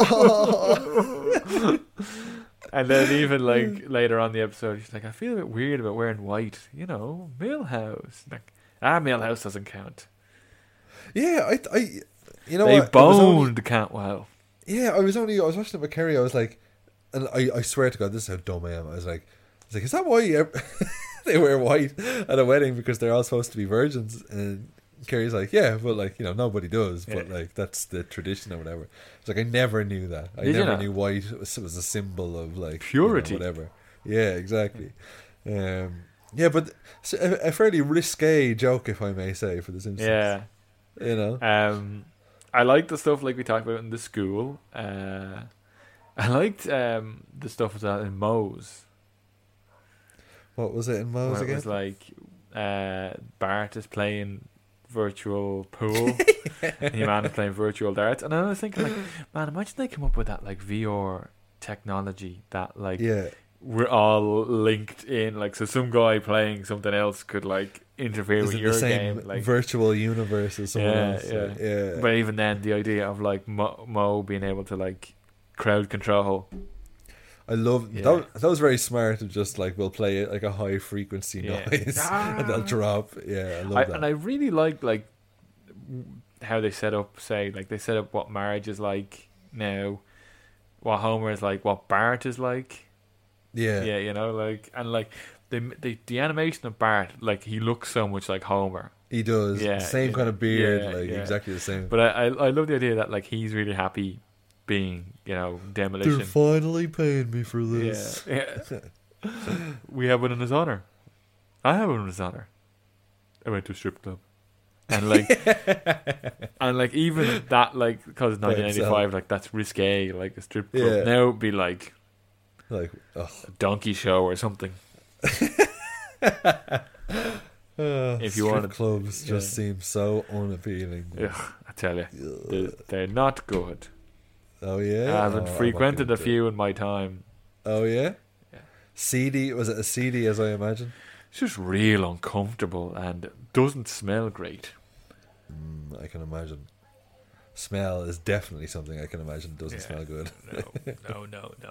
oh. And then even like later on in the episode, she's like, I feel a bit weird about wearing white. You know, Milhouse. Like, Milhouse doesn't count. Yeah, I you know they what? boned Cantwell. Yeah, I was watching it with Kerry. I was like, and I swear to God, this is how dumb I am. I was like, is that why they wear white at a wedding, because they're all supposed to be virgins? And Kerry's like, yeah, but like, you know, nobody does, but like that's the tradition or whatever. It's like, I never knew that. I never knew white was a symbol of like purity, you know, whatever. Yeah, exactly. Yeah, but a fairly risque joke, if I may say, for The Simpsons. Yeah, you know. I liked the stuff like we talked about in the school. I liked the stuff in Moe's. What was it in Moe's again? It was like Bart is playing virtual pool, and your man is playing virtual darts. And I was thinking, like, man, imagine they come up with that like VR technology that like we're all linked in. Like, so some guy playing something else could like interfere with your game, like virtual universe or someone else. Yeah. But even then, the idea of like Moe being able to like crowd control. I love that was very smart. Of just like, we'll play it like a high frequency noise and they'll drop. Yeah, I love that. And I really like how they set up. Say like they set up what marriage is like now, what Homer is like, what Bart is like. Yeah, you know, like, and like the animation of Bart, like he looks so much like Homer. He does. Yeah, same kind of beard, exactly the same. But I love the idea that like he's really happy being, you know, Demolition. They're finally paying me for this. Yeah. We have one in his honor. I have one in his honor. I went to a strip club, and like, and like even that, like, because 1995, like that's risque, like a strip club. Yeah. Now it'd be like a donkey show or something. If you want, clubs just seem so unappealing. Ugh, I tell you, they're not good. Oh yeah, I've frequented a few in my time. Oh yeah. Seedy, was it as seedy as I imagine? It's just real uncomfortable and doesn't smell great. I can imagine. Smell is definitely something I can imagine doesn't smell good. No.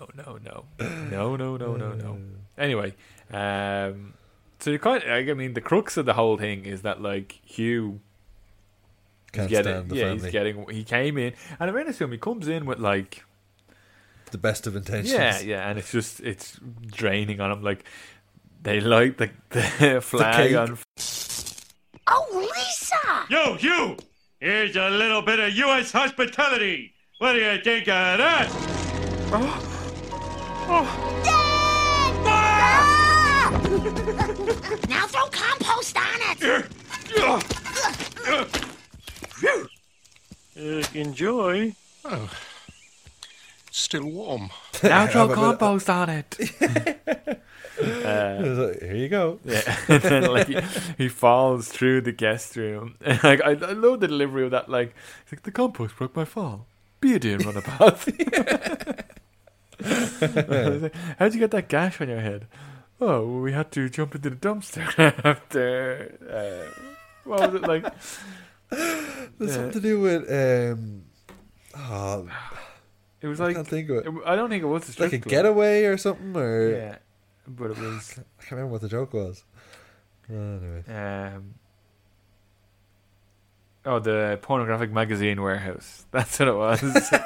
Anyway, so you kind of, I mean, the crux of the whole thing is that like Hugh can't stand the family. He came in, and I mean, assume he comes in with like the best of intentions. Yeah, and it's draining on him. Like they light the flag on. Oh, Lisa! Yo, Hugh! Here's a little bit of U.S. hospitality. What do you think of that? Dad! Now throw compost on it. Enjoy. Oh, still warm. Now throw compost on it. Here you go. Yeah, and then like he falls through the guest room. And, like I love the delivery of that. Like, it's like the compost broke my fall. Be a dear, run a path. How'd you get that gash on your head? Oh, well, we had to jump into the dumpster after. What was it like? There's something to do with. It was I like can't think of it. I don't think it was a strip like a club. getaway or something, or Yeah, but it was. I can't remember what the joke was. Anyway. The pornographic magazine warehouse. That's what it was.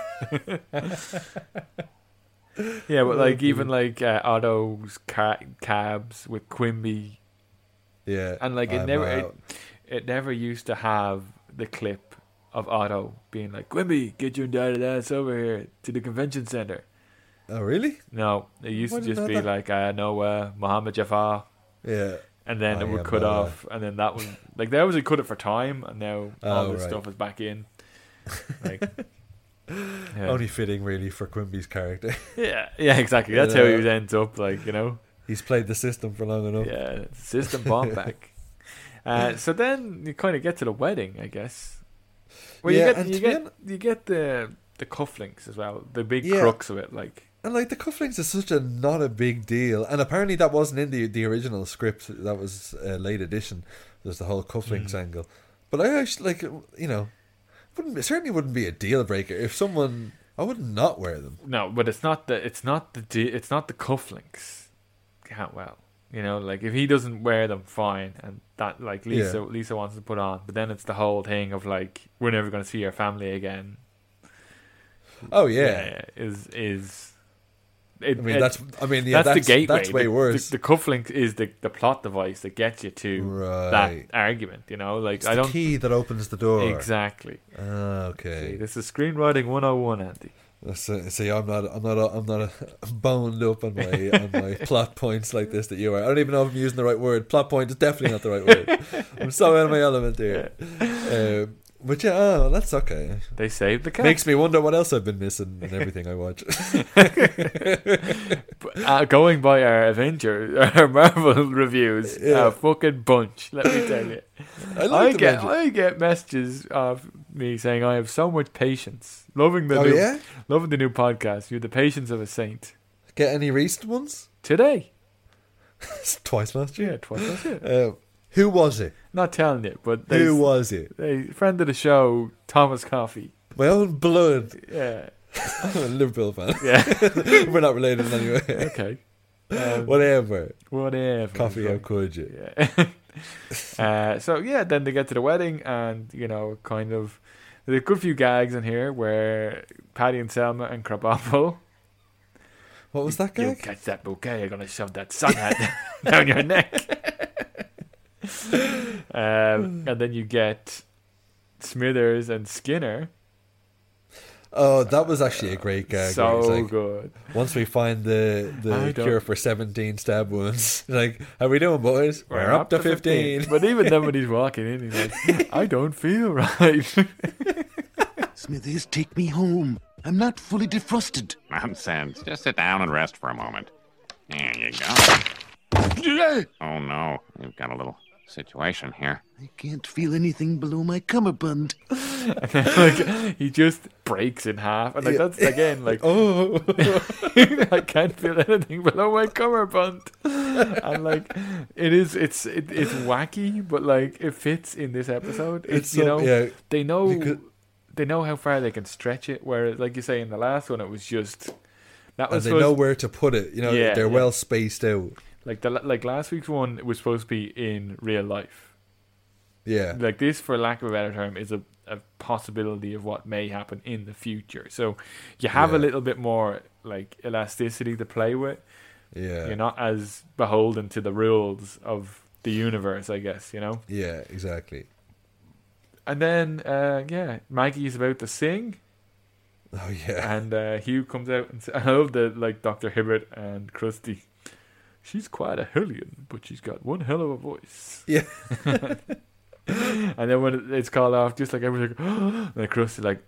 Yeah, but like even like Otto's cabs with Quimby. Yeah, and like it never used to have the clip of Otto being like, Quimby, get your daddy ass over here to the convention center. Oh, really? No, it used to just be like, Muhammad Jafar. Yeah. And then it would cut off, and then that one, like they always cut it for time, and now all this stuff is back in. Like, only fitting really for Quimby's character. Yeah, exactly. That's how he ends up, like, you know. He's played the system for long enough. Yeah, system bomb back. So then you kind of get to the wedding, I guess. Well, you get the cufflinks as well, the big crux of it, like. And like the cufflinks is such not a big deal, and apparently that wasn't in the original script. That was a late edition. There's the whole cufflinks angle, but I actually certainly wouldn't be a deal breaker if someone. I would not wear them. No, but it's not the cufflinks. Well, you know, like if he doesn't wear them, fine, and that like Lisa wants to put on, but then it's the whole thing of like we're never going to see our family again. Oh yeah, that's that's the gateway. That's way worse. The cufflink is the plot device that gets you to that argument. You know, like it's the key that opens the door. Exactly. Okay. See, this is screenwriting 101, Andy. See, I'm not boned up on my plot points like this that you are. I don't even know if I'm using the right word. Plot point is definitely not the right word. I'm so out of my element here. But yeah, that's okay. They saved the cat. Makes me wonder what else I've been missing in everything I watch. Going by our Marvel reviews, a fucking bunch. Let me tell you, I get messages of me saying I have so much patience. Loving the new podcast. You're the patience of a saint. Get any recent ones? Today. Twice last year. Yeah, twice last year. Who was it? Not telling you, but who was it? A friend of the show, Thomas Coffey. My own blood. Yeah. I'm a Liverpool fan. Yeah. We're not related in any way. Okay. Whatever. Coffee, how could you? Yeah. So yeah, then they get to the wedding, and you know, kind of, there's a good few gags in here where Paddy and Selma and Krabappel. What was that gag? You catch that bouquet, I'm gonna shove that sun hat down your neck. And then you get Smithers and Skinner. Oh, that was actually a great gag. So like, good. Once we find the cure for 17 stab wounds, like, how we doing, boys? We're up to 15. But even then, when he's walking in, he's like, I don't feel right. Smithers, take me home. I'm not fully defrosted. Nonsense. Just sit down and rest for a moment. There you go. Oh no, you've got a little situation here. I can't feel anything below my cummerbund. And then, like, he just breaks in half, and like that's again like, oh, I can't feel anything below my cummerbund, and like it's wacky, but like it fits in this episode. It's you know, they know how far they can stretch it. Whereas, like you say in the last one, it was just that was. And they know where to put it. You know, they're well spaced out. Like last week's one, it was supposed to be in real life. Yeah. Like this, for lack of a better term, is a possibility of what may happen in the future. So you have a little bit more like elasticity to play with. Yeah. You're not as beholden to the rules of the universe, I guess, you know? Yeah, exactly. And then, Maggie's about to sing. Oh, yeah. And Hugh comes out and I love that, like, Dr. Hibbert and Krusty. She's quite a hellion, but she's got one hell of a voice. Yeah. And then when it's called off, just like everyone's like, and then Krusty's like,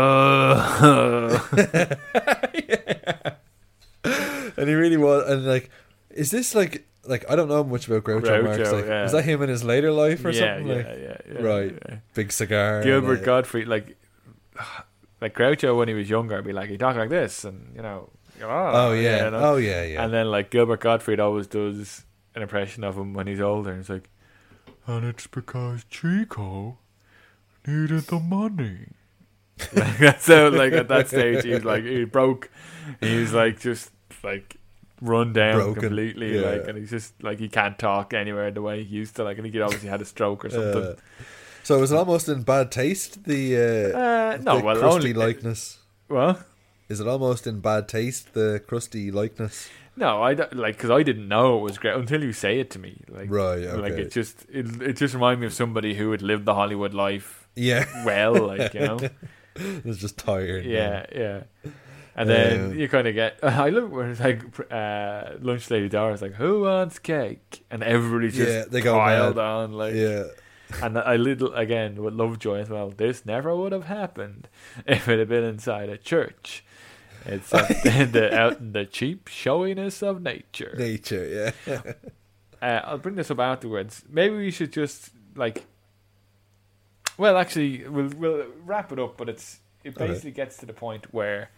And he really was, and like, is this like I don't know much about Groucho Marx. Like, was that him in his later life or something? Yeah. Right. Yeah. Big cigar. Gilbert Gottfried, like Groucho when he was younger, would be like, he talked like this, and you know. Oh yeah. You know? Oh yeah. And then like Gilbert Gottfried always does an impression of him when he's older, and it's like, and it's because Chico needed the money. Like, so like at that stage he broke. He's like just like run down completely, like, and he's just like he can't talk anywhere the way he used to. Like, I think he obviously had a stroke or something. So was it almost in bad taste? The Krusty likeness. Well, is it almost in bad taste, the Krusty likeness? No, I don't, like, because I didn't know it was great until you say it to me. Like, right, okay. Like it just reminded me of somebody who had lived the Hollywood life. Yeah. Well, like, you know, it's just tired. Yeah. And then you kind of get. I love where it's like Lunch Lady Dora's like, "Who wants cake?" And everybody's just they go piled on, like, yeah. And I again with Lovejoy as well. This never would have happened if it had been inside a church. It's out in the cheap showiness of nature. Nature, yeah. I'll bring this up afterwards. Maybe we should just like. Well, actually, we'll wrap it up, but it basically gets to the point where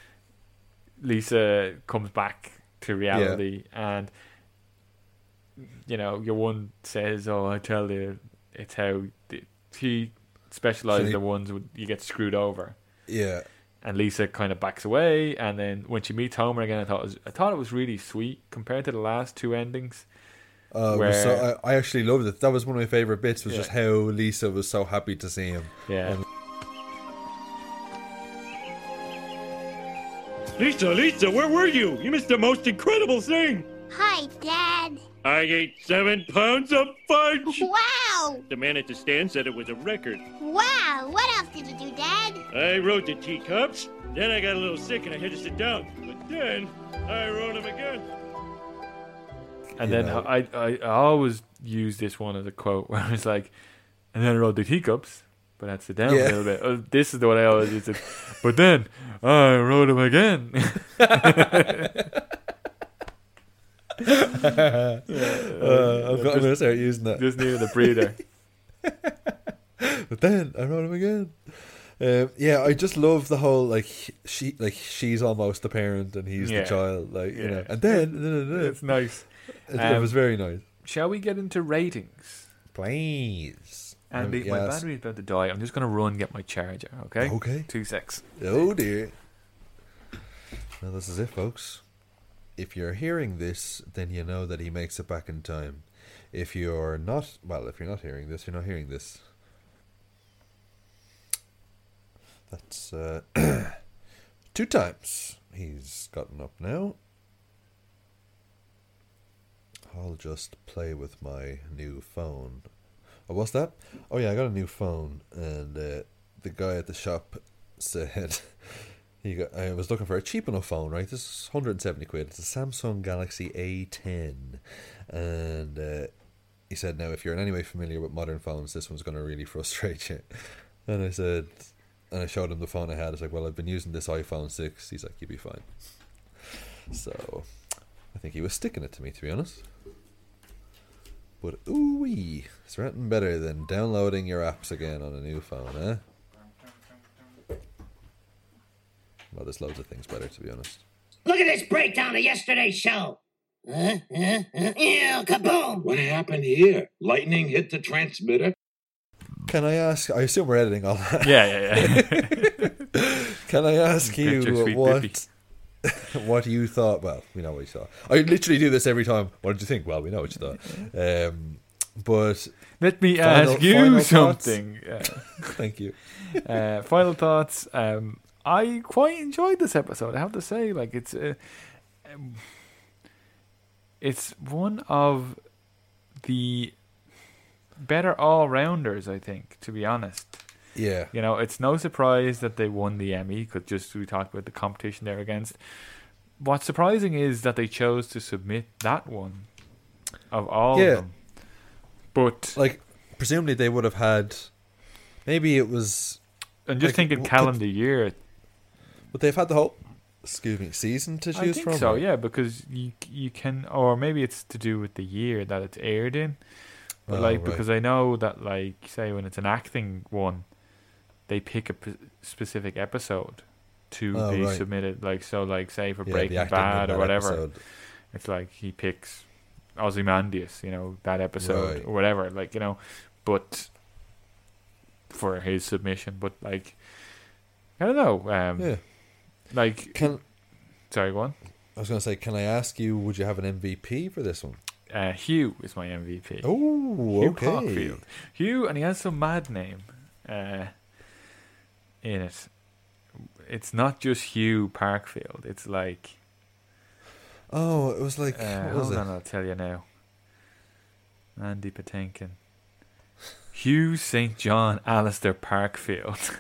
Lisa comes back to reality, and you know, your one says, "Oh, I tell you, it's how he specializes the ones you get screwed over." Yeah. And Lisa kind of backs away, and then when she meets Homer again, I thought it was really sweet compared to the last two endings. I actually loved it. That was one of my favorite bits. Was just how Lisa was so happy to see him. Yeah. Lisa, where were you? You missed the most incredible thing. Hi, Dad. I ate 7 pounds of fudge. Wow. The man at the stand said it was a record. Wow. What else did you do, Dad? I rode the teacups. Then I got a little sick and I had to sit down. But then I rode them again. And then I always use this one as a quote where it's like, and then I rode the teacups, but I'd sit down a little bit. This is the one I always use. But then I rode them again. I'm going to start using that. Just needed a breather. But then I wrote him again. I just love the whole she's almost the parent and he's the child, you know. And then it's nice. It was very nice. Shall we get into ratings, please? Andy, my battery is about to die. I'm just going to run and get my charger. Okay. 2 secs. Oh dear. Well, this is it, folks. If you're hearing this, then you know that he makes it back in time. If you're not hearing this, you're not hearing this. That's 2 times he's gotten up now. I'll just play with my new phone. Oh, what's that? Oh yeah, I got a new phone, and the guy at the shop said I was looking for a cheap enough phone, right? This is 170 quid. It's a Samsung Galaxy A10, and he said, now if you're in any way familiar with modern phones, this one's going to really frustrate you. And I said, and I showed him the phone I had. I was like, well, I've been using this iPhone 6. He's like, you'll be fine. So I think he was sticking it to me, to be honest. But ooh-wee, it's nothing better than downloading your apps again on a new phone, eh? Well, there's loads of things better, to be honest. Look at this breakdown of yesterday's show. Ew, kaboom! What happened here? Lightning hit the transmitter? Can I ask... I assume we're editing all that. Yeah. Can I ask you what you thought? Well, we know what you thought. I literally do this every time. What did you think? Well, we know what you thought. But let me ask you something. Thank you. Final thoughts. I quite enjoyed this episode, I have to say. Like, it's one of the better all-rounders, I think, to be honest. Yeah. You know, it's no surprise that they won the Emmy, because just we talked about the competition they're against. What's surprising is that they chose to submit that one of all of them. But, like, presumably they would have had... Maybe it was... And just thinking calendar year... But they've had the whole season to choose from? I think so, yeah, because you can... Or maybe it's to do with the year that it's aired in. But because I know that, like, say when it's an acting one, they pick a specific episode to be submitted. Like, so, like, say for Breaking Bad or whatever, episode. It's like he picks Ozymandias, you know, that episode or whatever, like, you know, but for his submission. But, like, I don't know. Like, sorry, go on. I was going to say, can I ask you, would you have an MVP for this one? Hugh is my MVP. Oh, Hugh okay. Caulfield. Hugh, and he has some mad name in it. It's not just Hugh Parkfield. It's like... Oh, it was like... what was hold on, I'll tell you now. Andy Patinkin. Hugh St. John Alistair Parkfield.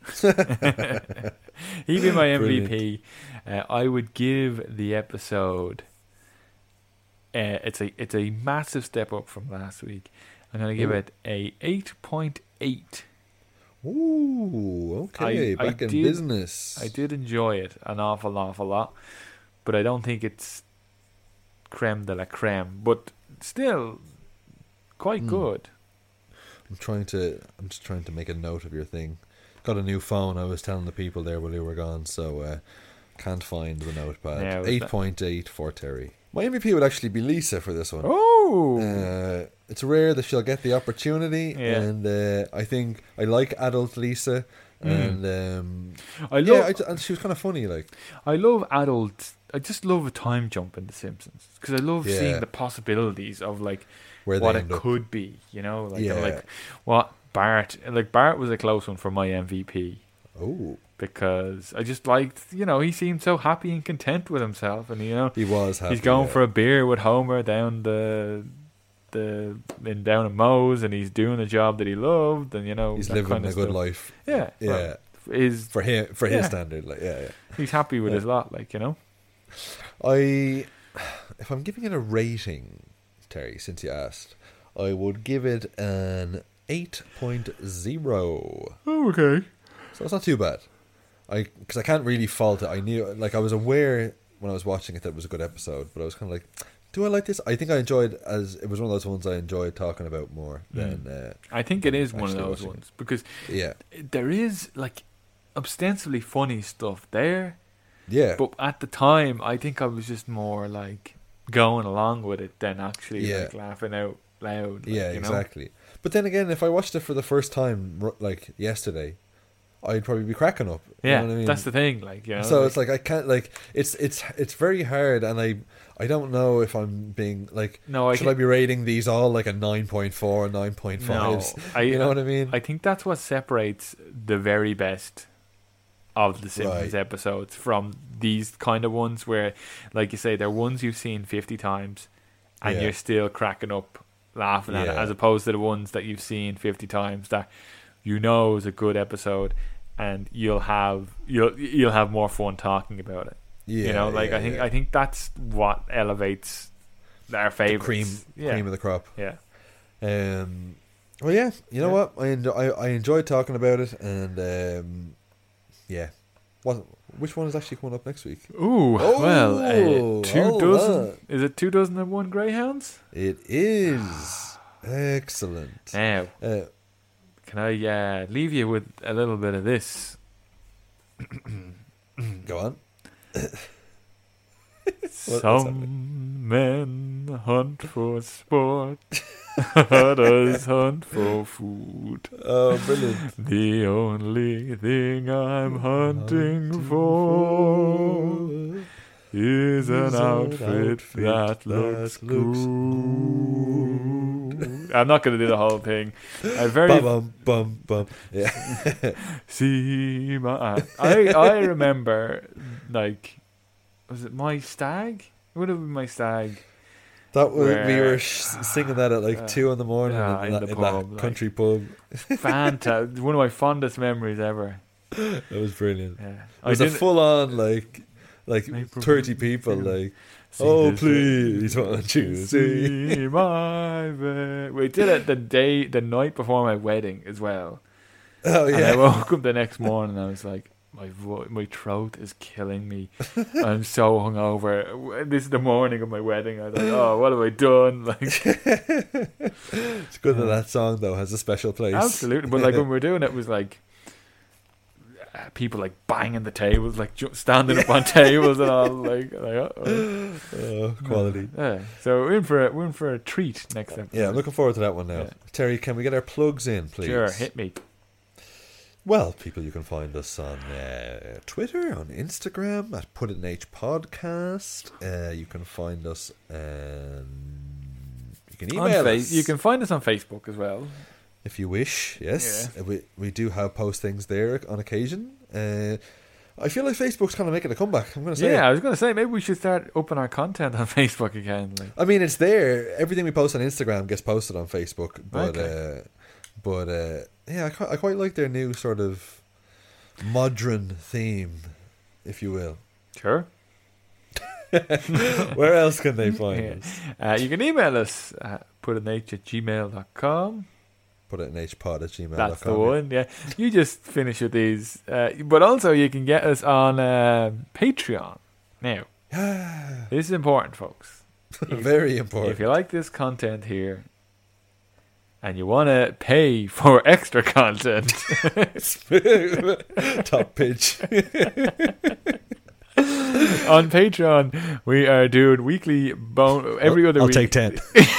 He'd be my MVP. I would give the episode... it's a massive step up from last week. I'm going to give it a 8.8. Ooh, okay. Back in business. I did enjoy it an awful lot, but I don't think it's creme de la creme. But still, quite good. I'm just trying to make a note of your thing. Got a new phone. I was telling the people there while you were gone, so can't find the notepad. 8.8 for Terry. My MVP would actually be Lisa for this one. Oh! It's rare that she'll get the opportunity, and I think I like adult Lisa, and and she was kind of funny. Like, I love adult. I just love a time jump in The Simpsons because I love seeing the possibilities of like what it could be. You know, like what Bart. Like Bart was a close one for my MVP. Oh. Because I just liked, you know, he seemed so happy and content with himself, and you know, he was happy. He's going for a beer with Homer down down at Moe's, and he's doing a job that he loved, and you know, he's living a good life. Yeah, yeah. Well, for his standard, like he's happy with his lot, like, you know. If I'm giving it a rating, Terry, since you asked, I would give it an 8.0. Oh, okay. So it's not too bad. Because I can't really fault it. I knew, like, I was aware when I was watching it that it was a good episode, but I was kind of like, do I like this? I think I enjoyed it was one of those ones I enjoyed talking about more than. I think it is one of those ones because there is like ostensibly funny stuff there. Yeah. But at the time, I think I was just more like going along with it than actually like laughing out loud. Like, exactly. But then again, if I watched it for the first time, like yesterday, I'd probably be cracking up. You know what I mean? That's the thing. Like, you know, so it's like I can't like it's very hard, and I don't know if I'm being like. No, should I be rating these all like a 9.4, 9.5? No, you know what I mean? I think that's what separates the very best of the Simpsons episodes from these kind of ones where, like you say, they're ones you've seen 50 times, and you're still cracking up, laughing at it, as opposed to the ones that you've seen 50 times that you know is a good episode. And you'll have more fun talking about it. Yeah, you know, like I think that's what elevates our favorites. Cream of the crop. Yeah. Well, yeah. You know what? I enjoyed talking about it, and which one is actually coming up next week? Well, 2 dozen. Is it 2 dozen and 1 greyhounds? It is. Excellent. Now, can I leave you with a little bit of this? Go on. Some men hunt for sport, others hunt for food. Oh, brilliant. The only thing I'm hunting for is an outfit that looks good. I'm not going to do the whole thing. I very bum. Yeah. See my. I remember, like, was it My Stag? It would have been My Stag. That was, we were singing that at like 2 in the morning in that country pub. Fantastic! One of my fondest memories ever. It was brilliant. Yeah. It was a full on like 30 people like. Oh please, won't you see my bed? We did it the night before my wedding as well. Oh yeah. And I woke up the next morning and I was like, my throat is killing me. I'm so hungover. This is the morning of my wedding. I was like, oh, what have I done? Like, it's good that song though has a special place. Absolutely, but like when we were doing it, was like people like banging the tables, like standing up on tables and all, like quality. Yeah. So we're in for a treat next episode. Yeah, I'm looking forward to that one now. Yeah. Terry, can we get our plugs in, please? Sure, hit me. Well, people, you can find us on Twitter, on Instagram at Put It in H Podcast. You can find us. You can email us. You can find us on Facebook as well, if you wish. Yes, yeah. We do have postings there on occasion. I feel like Facebook's kind of making a comeback. I'm going to say. Yeah, I was going to say maybe we should start upping our content on Facebook again. Like. I mean, it's there. Everything we post on Instagram gets posted on Facebook, but. Okay. Yeah, I quite like their new sort of modern theme, if you will. Sure. Where else can they find us? You can email us at putinh@gmail.com. putinhpod@gmail.com. That's the one, yeah. You just finish with these. But also you can get us on Patreon. Now, this is important, folks. Very important. If you like this content here, and you want to pay for extra content, top pitch. On Patreon, we are doing weekly every other week. I'll take 10.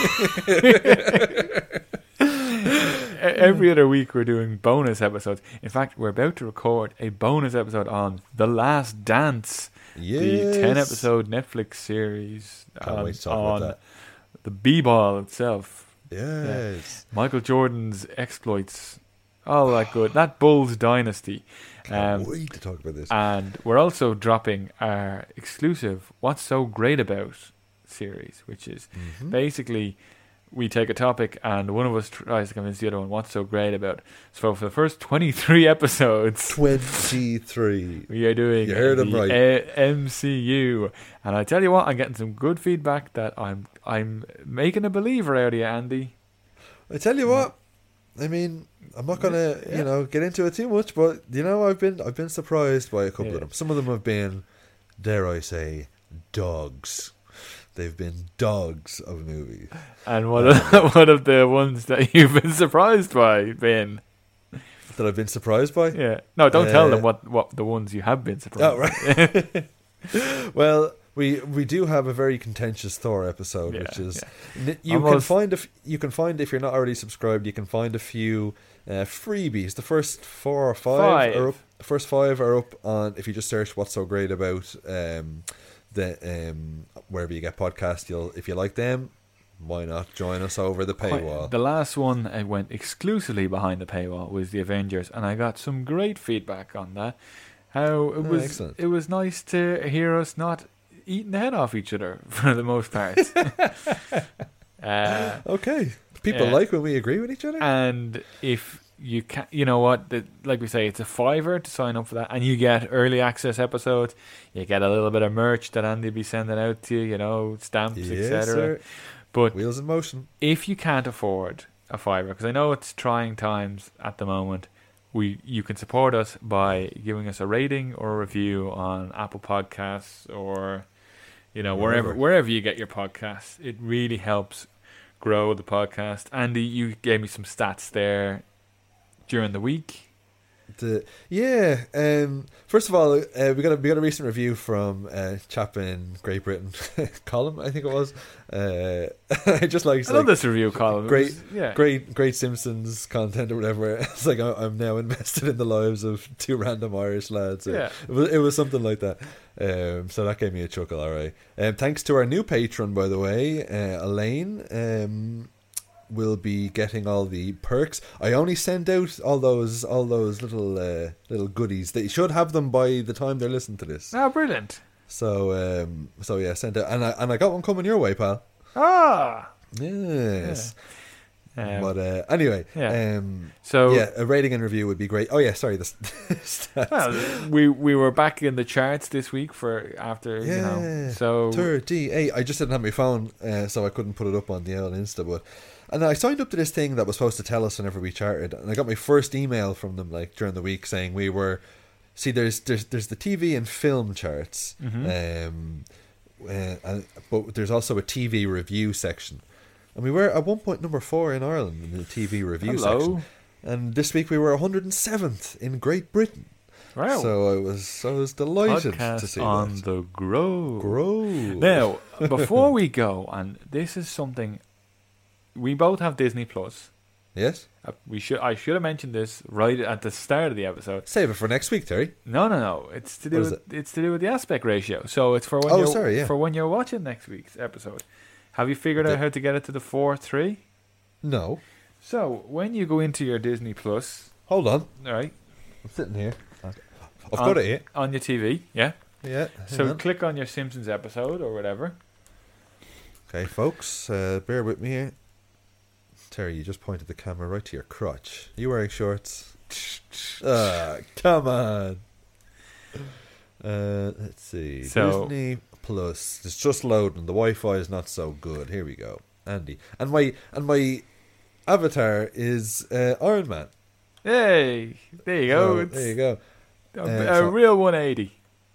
Every other week, we're doing bonus episodes. In fact, we're about to record a bonus episode on The Last Dance, the 10-episode Netflix series on the B-ball itself. Yes. Michael Jordan's exploits. All that good. That Bulls dynasty. Can't wait to talk about this. And we're also dropping our exclusive What's So Great About series, which is basically we take a topic and one of us tries to convince the other one what's so great about it. So for the first 23 episodes... 23. We are doing you heard them right. MCU. And I tell you what, I'm getting some good feedback that I'm making a believer out of you, Andy. I tell you what, I mean, I'm not gonna get into it too much, but I've been surprised by a couple of them. Some of them have been, dare I say, dogs. They've been dogs of movies. And what of the ones that you've been surprised by been? That I've been surprised by? Yeah. No, don't tell them what the ones you have been surprised. Oh, right. Well, we do have a very contentious Thor episode, which is you can find if you're not already subscribed, you can find a few freebies. The first 4 or 5 are up. The first 5 are up on if you just search What's So Great About wherever you get podcasts. If you like them, why not join us over the paywall? The last one I went exclusively behind the paywall was the Avengers, and I got some great feedback on that. How it was nice to hear us not eating the head off each other for the most part. Okay, people like when we agree with each other. And if you can, you know what? Like we say, it's a $5 to sign up for that, and you get early access episodes. You get a little bit of merch that Andy will be sending out to you, stamps, etc. But wheels in motion. If you can't afford a $5, because I know it's trying times at the moment, you can support us by giving us a rating or a review on Apple Podcasts or wherever you get your podcasts. It really helps grow the podcast. Andy, you gave me some stats there during the week. First of all, we got a recent review from chap in Great Britain, Colin, I think it was. I just like. I love this review, Colin. Great Simpsons content or whatever. It's like I'm now invested in the lives of two random Irish lads. Yeah, it was something like that. So that gave me a chuckle. All right. Thanks to our new patron, by the way, Elaine. Will be getting all the perks. I only sent out all those little goodies. They should have them by the time they're listening to this. Oh, brilliant! So yeah, sent out, and I got one coming your way, pal. Ah, yes. Yeah. But anyway, so a rating and review would be great. Oh yeah, sorry. Well, we were back in the charts this week so 38. I just didn't have my phone, so I couldn't put it up on the old Insta. And I signed up to this thing that was supposed to tell us whenever we charted, and I got my first email from them like during the week saying we were. See, there's the TV and film charts, but there's also a TV review section. And we were at one point number 4 in Ireland in the TV review section. And this week we were 107th in Great Britain. Wow. So I was delighted Podcast to see on that. the grow. Grow. Now, before we go, and this is something, we both have Disney Plus. Yes. I should have mentioned this right at the start of the episode. Save it for next week, Terry. No. It's to do with the aspect ratio. So it's for when for when you're watching next week's episode. Have you figured out how to get it to the 4:3? No. So when you go into your Disney Plus, hold on. All right. I'm sitting here. I've got it here on your TV. Yeah. Yeah. So click on your Simpsons episode or whatever. Okay, folks, bear with me here. Terry, you just pointed the camera right to your crotch. Are you wearing shorts? Come on. Let's see. So, Disney Plus. It's just loading. The Wi-Fi is not so good. Here we go. Andy. And my avatar is Iron Man. Hey, there you go. There you go. A real 180.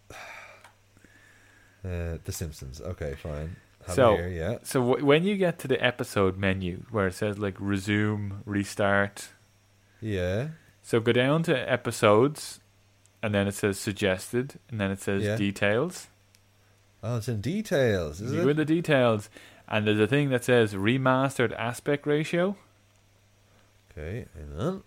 The Simpsons. Okay, fine. So when you get to the episode menu where it says like resume, restart. Yeah. So go down to episodes, and then it says suggested, and then it says details. Oh, it's in details, is it? You go in the details, and there's a thing that says remastered aspect ratio. Okay, hang on.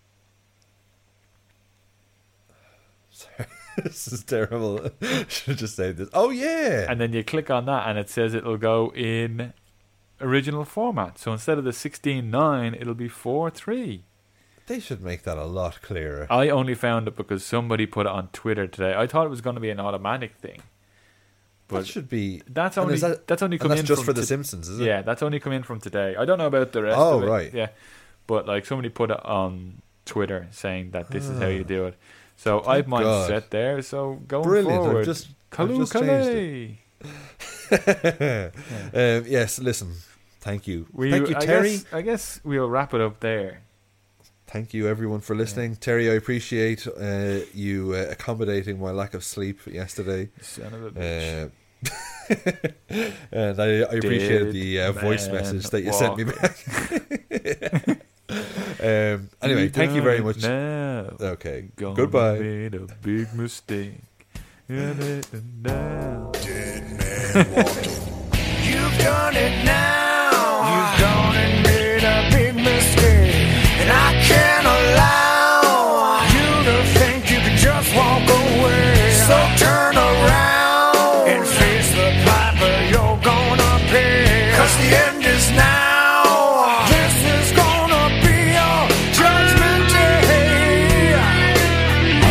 Sorry. This is terrible. Should have just said this. Oh, yeah. And then you click on that, and it says it'll go in original format. So instead of the 16:9, it'll be 4:3. They should make that a lot clearer. I only found it because somebody put it on Twitter today. I thought it was going to be an automatic thing. But that should be. That's only come in just from for The Simpsons, is it? Yeah, that's only come in from today. I don't know about the rest of it. Right. Yeah. But like somebody put it on Twitter saying that this is how you do it. So I've mine set there. So going forward, I've just changed it. Yes, listen. Thank you. Thank you, Terry. I guess we'll wrap it up there. Thank you, everyone, for listening. Yeah. Terry, I appreciate you accommodating my lack of sleep yesterday. Son of a bitch. And I appreciated the voice message that you sent me back. Anyway, thank you very much. Now. Okay, goodbye. Made a big mistake. Dead man walking. You've done it now. You've done and made a big mistake, and I can't allow you to think you can just walk away. So turn around and face the piper you're gonna pay. 'Cause the end is now.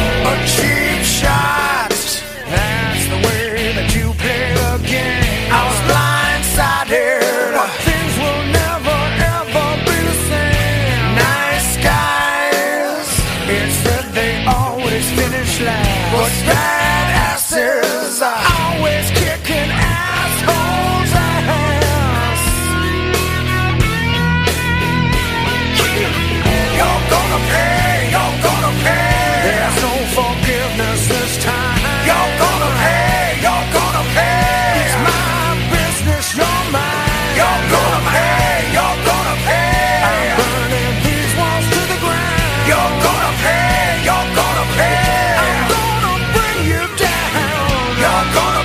Cheap shots, that's the way that you play the game. I gonna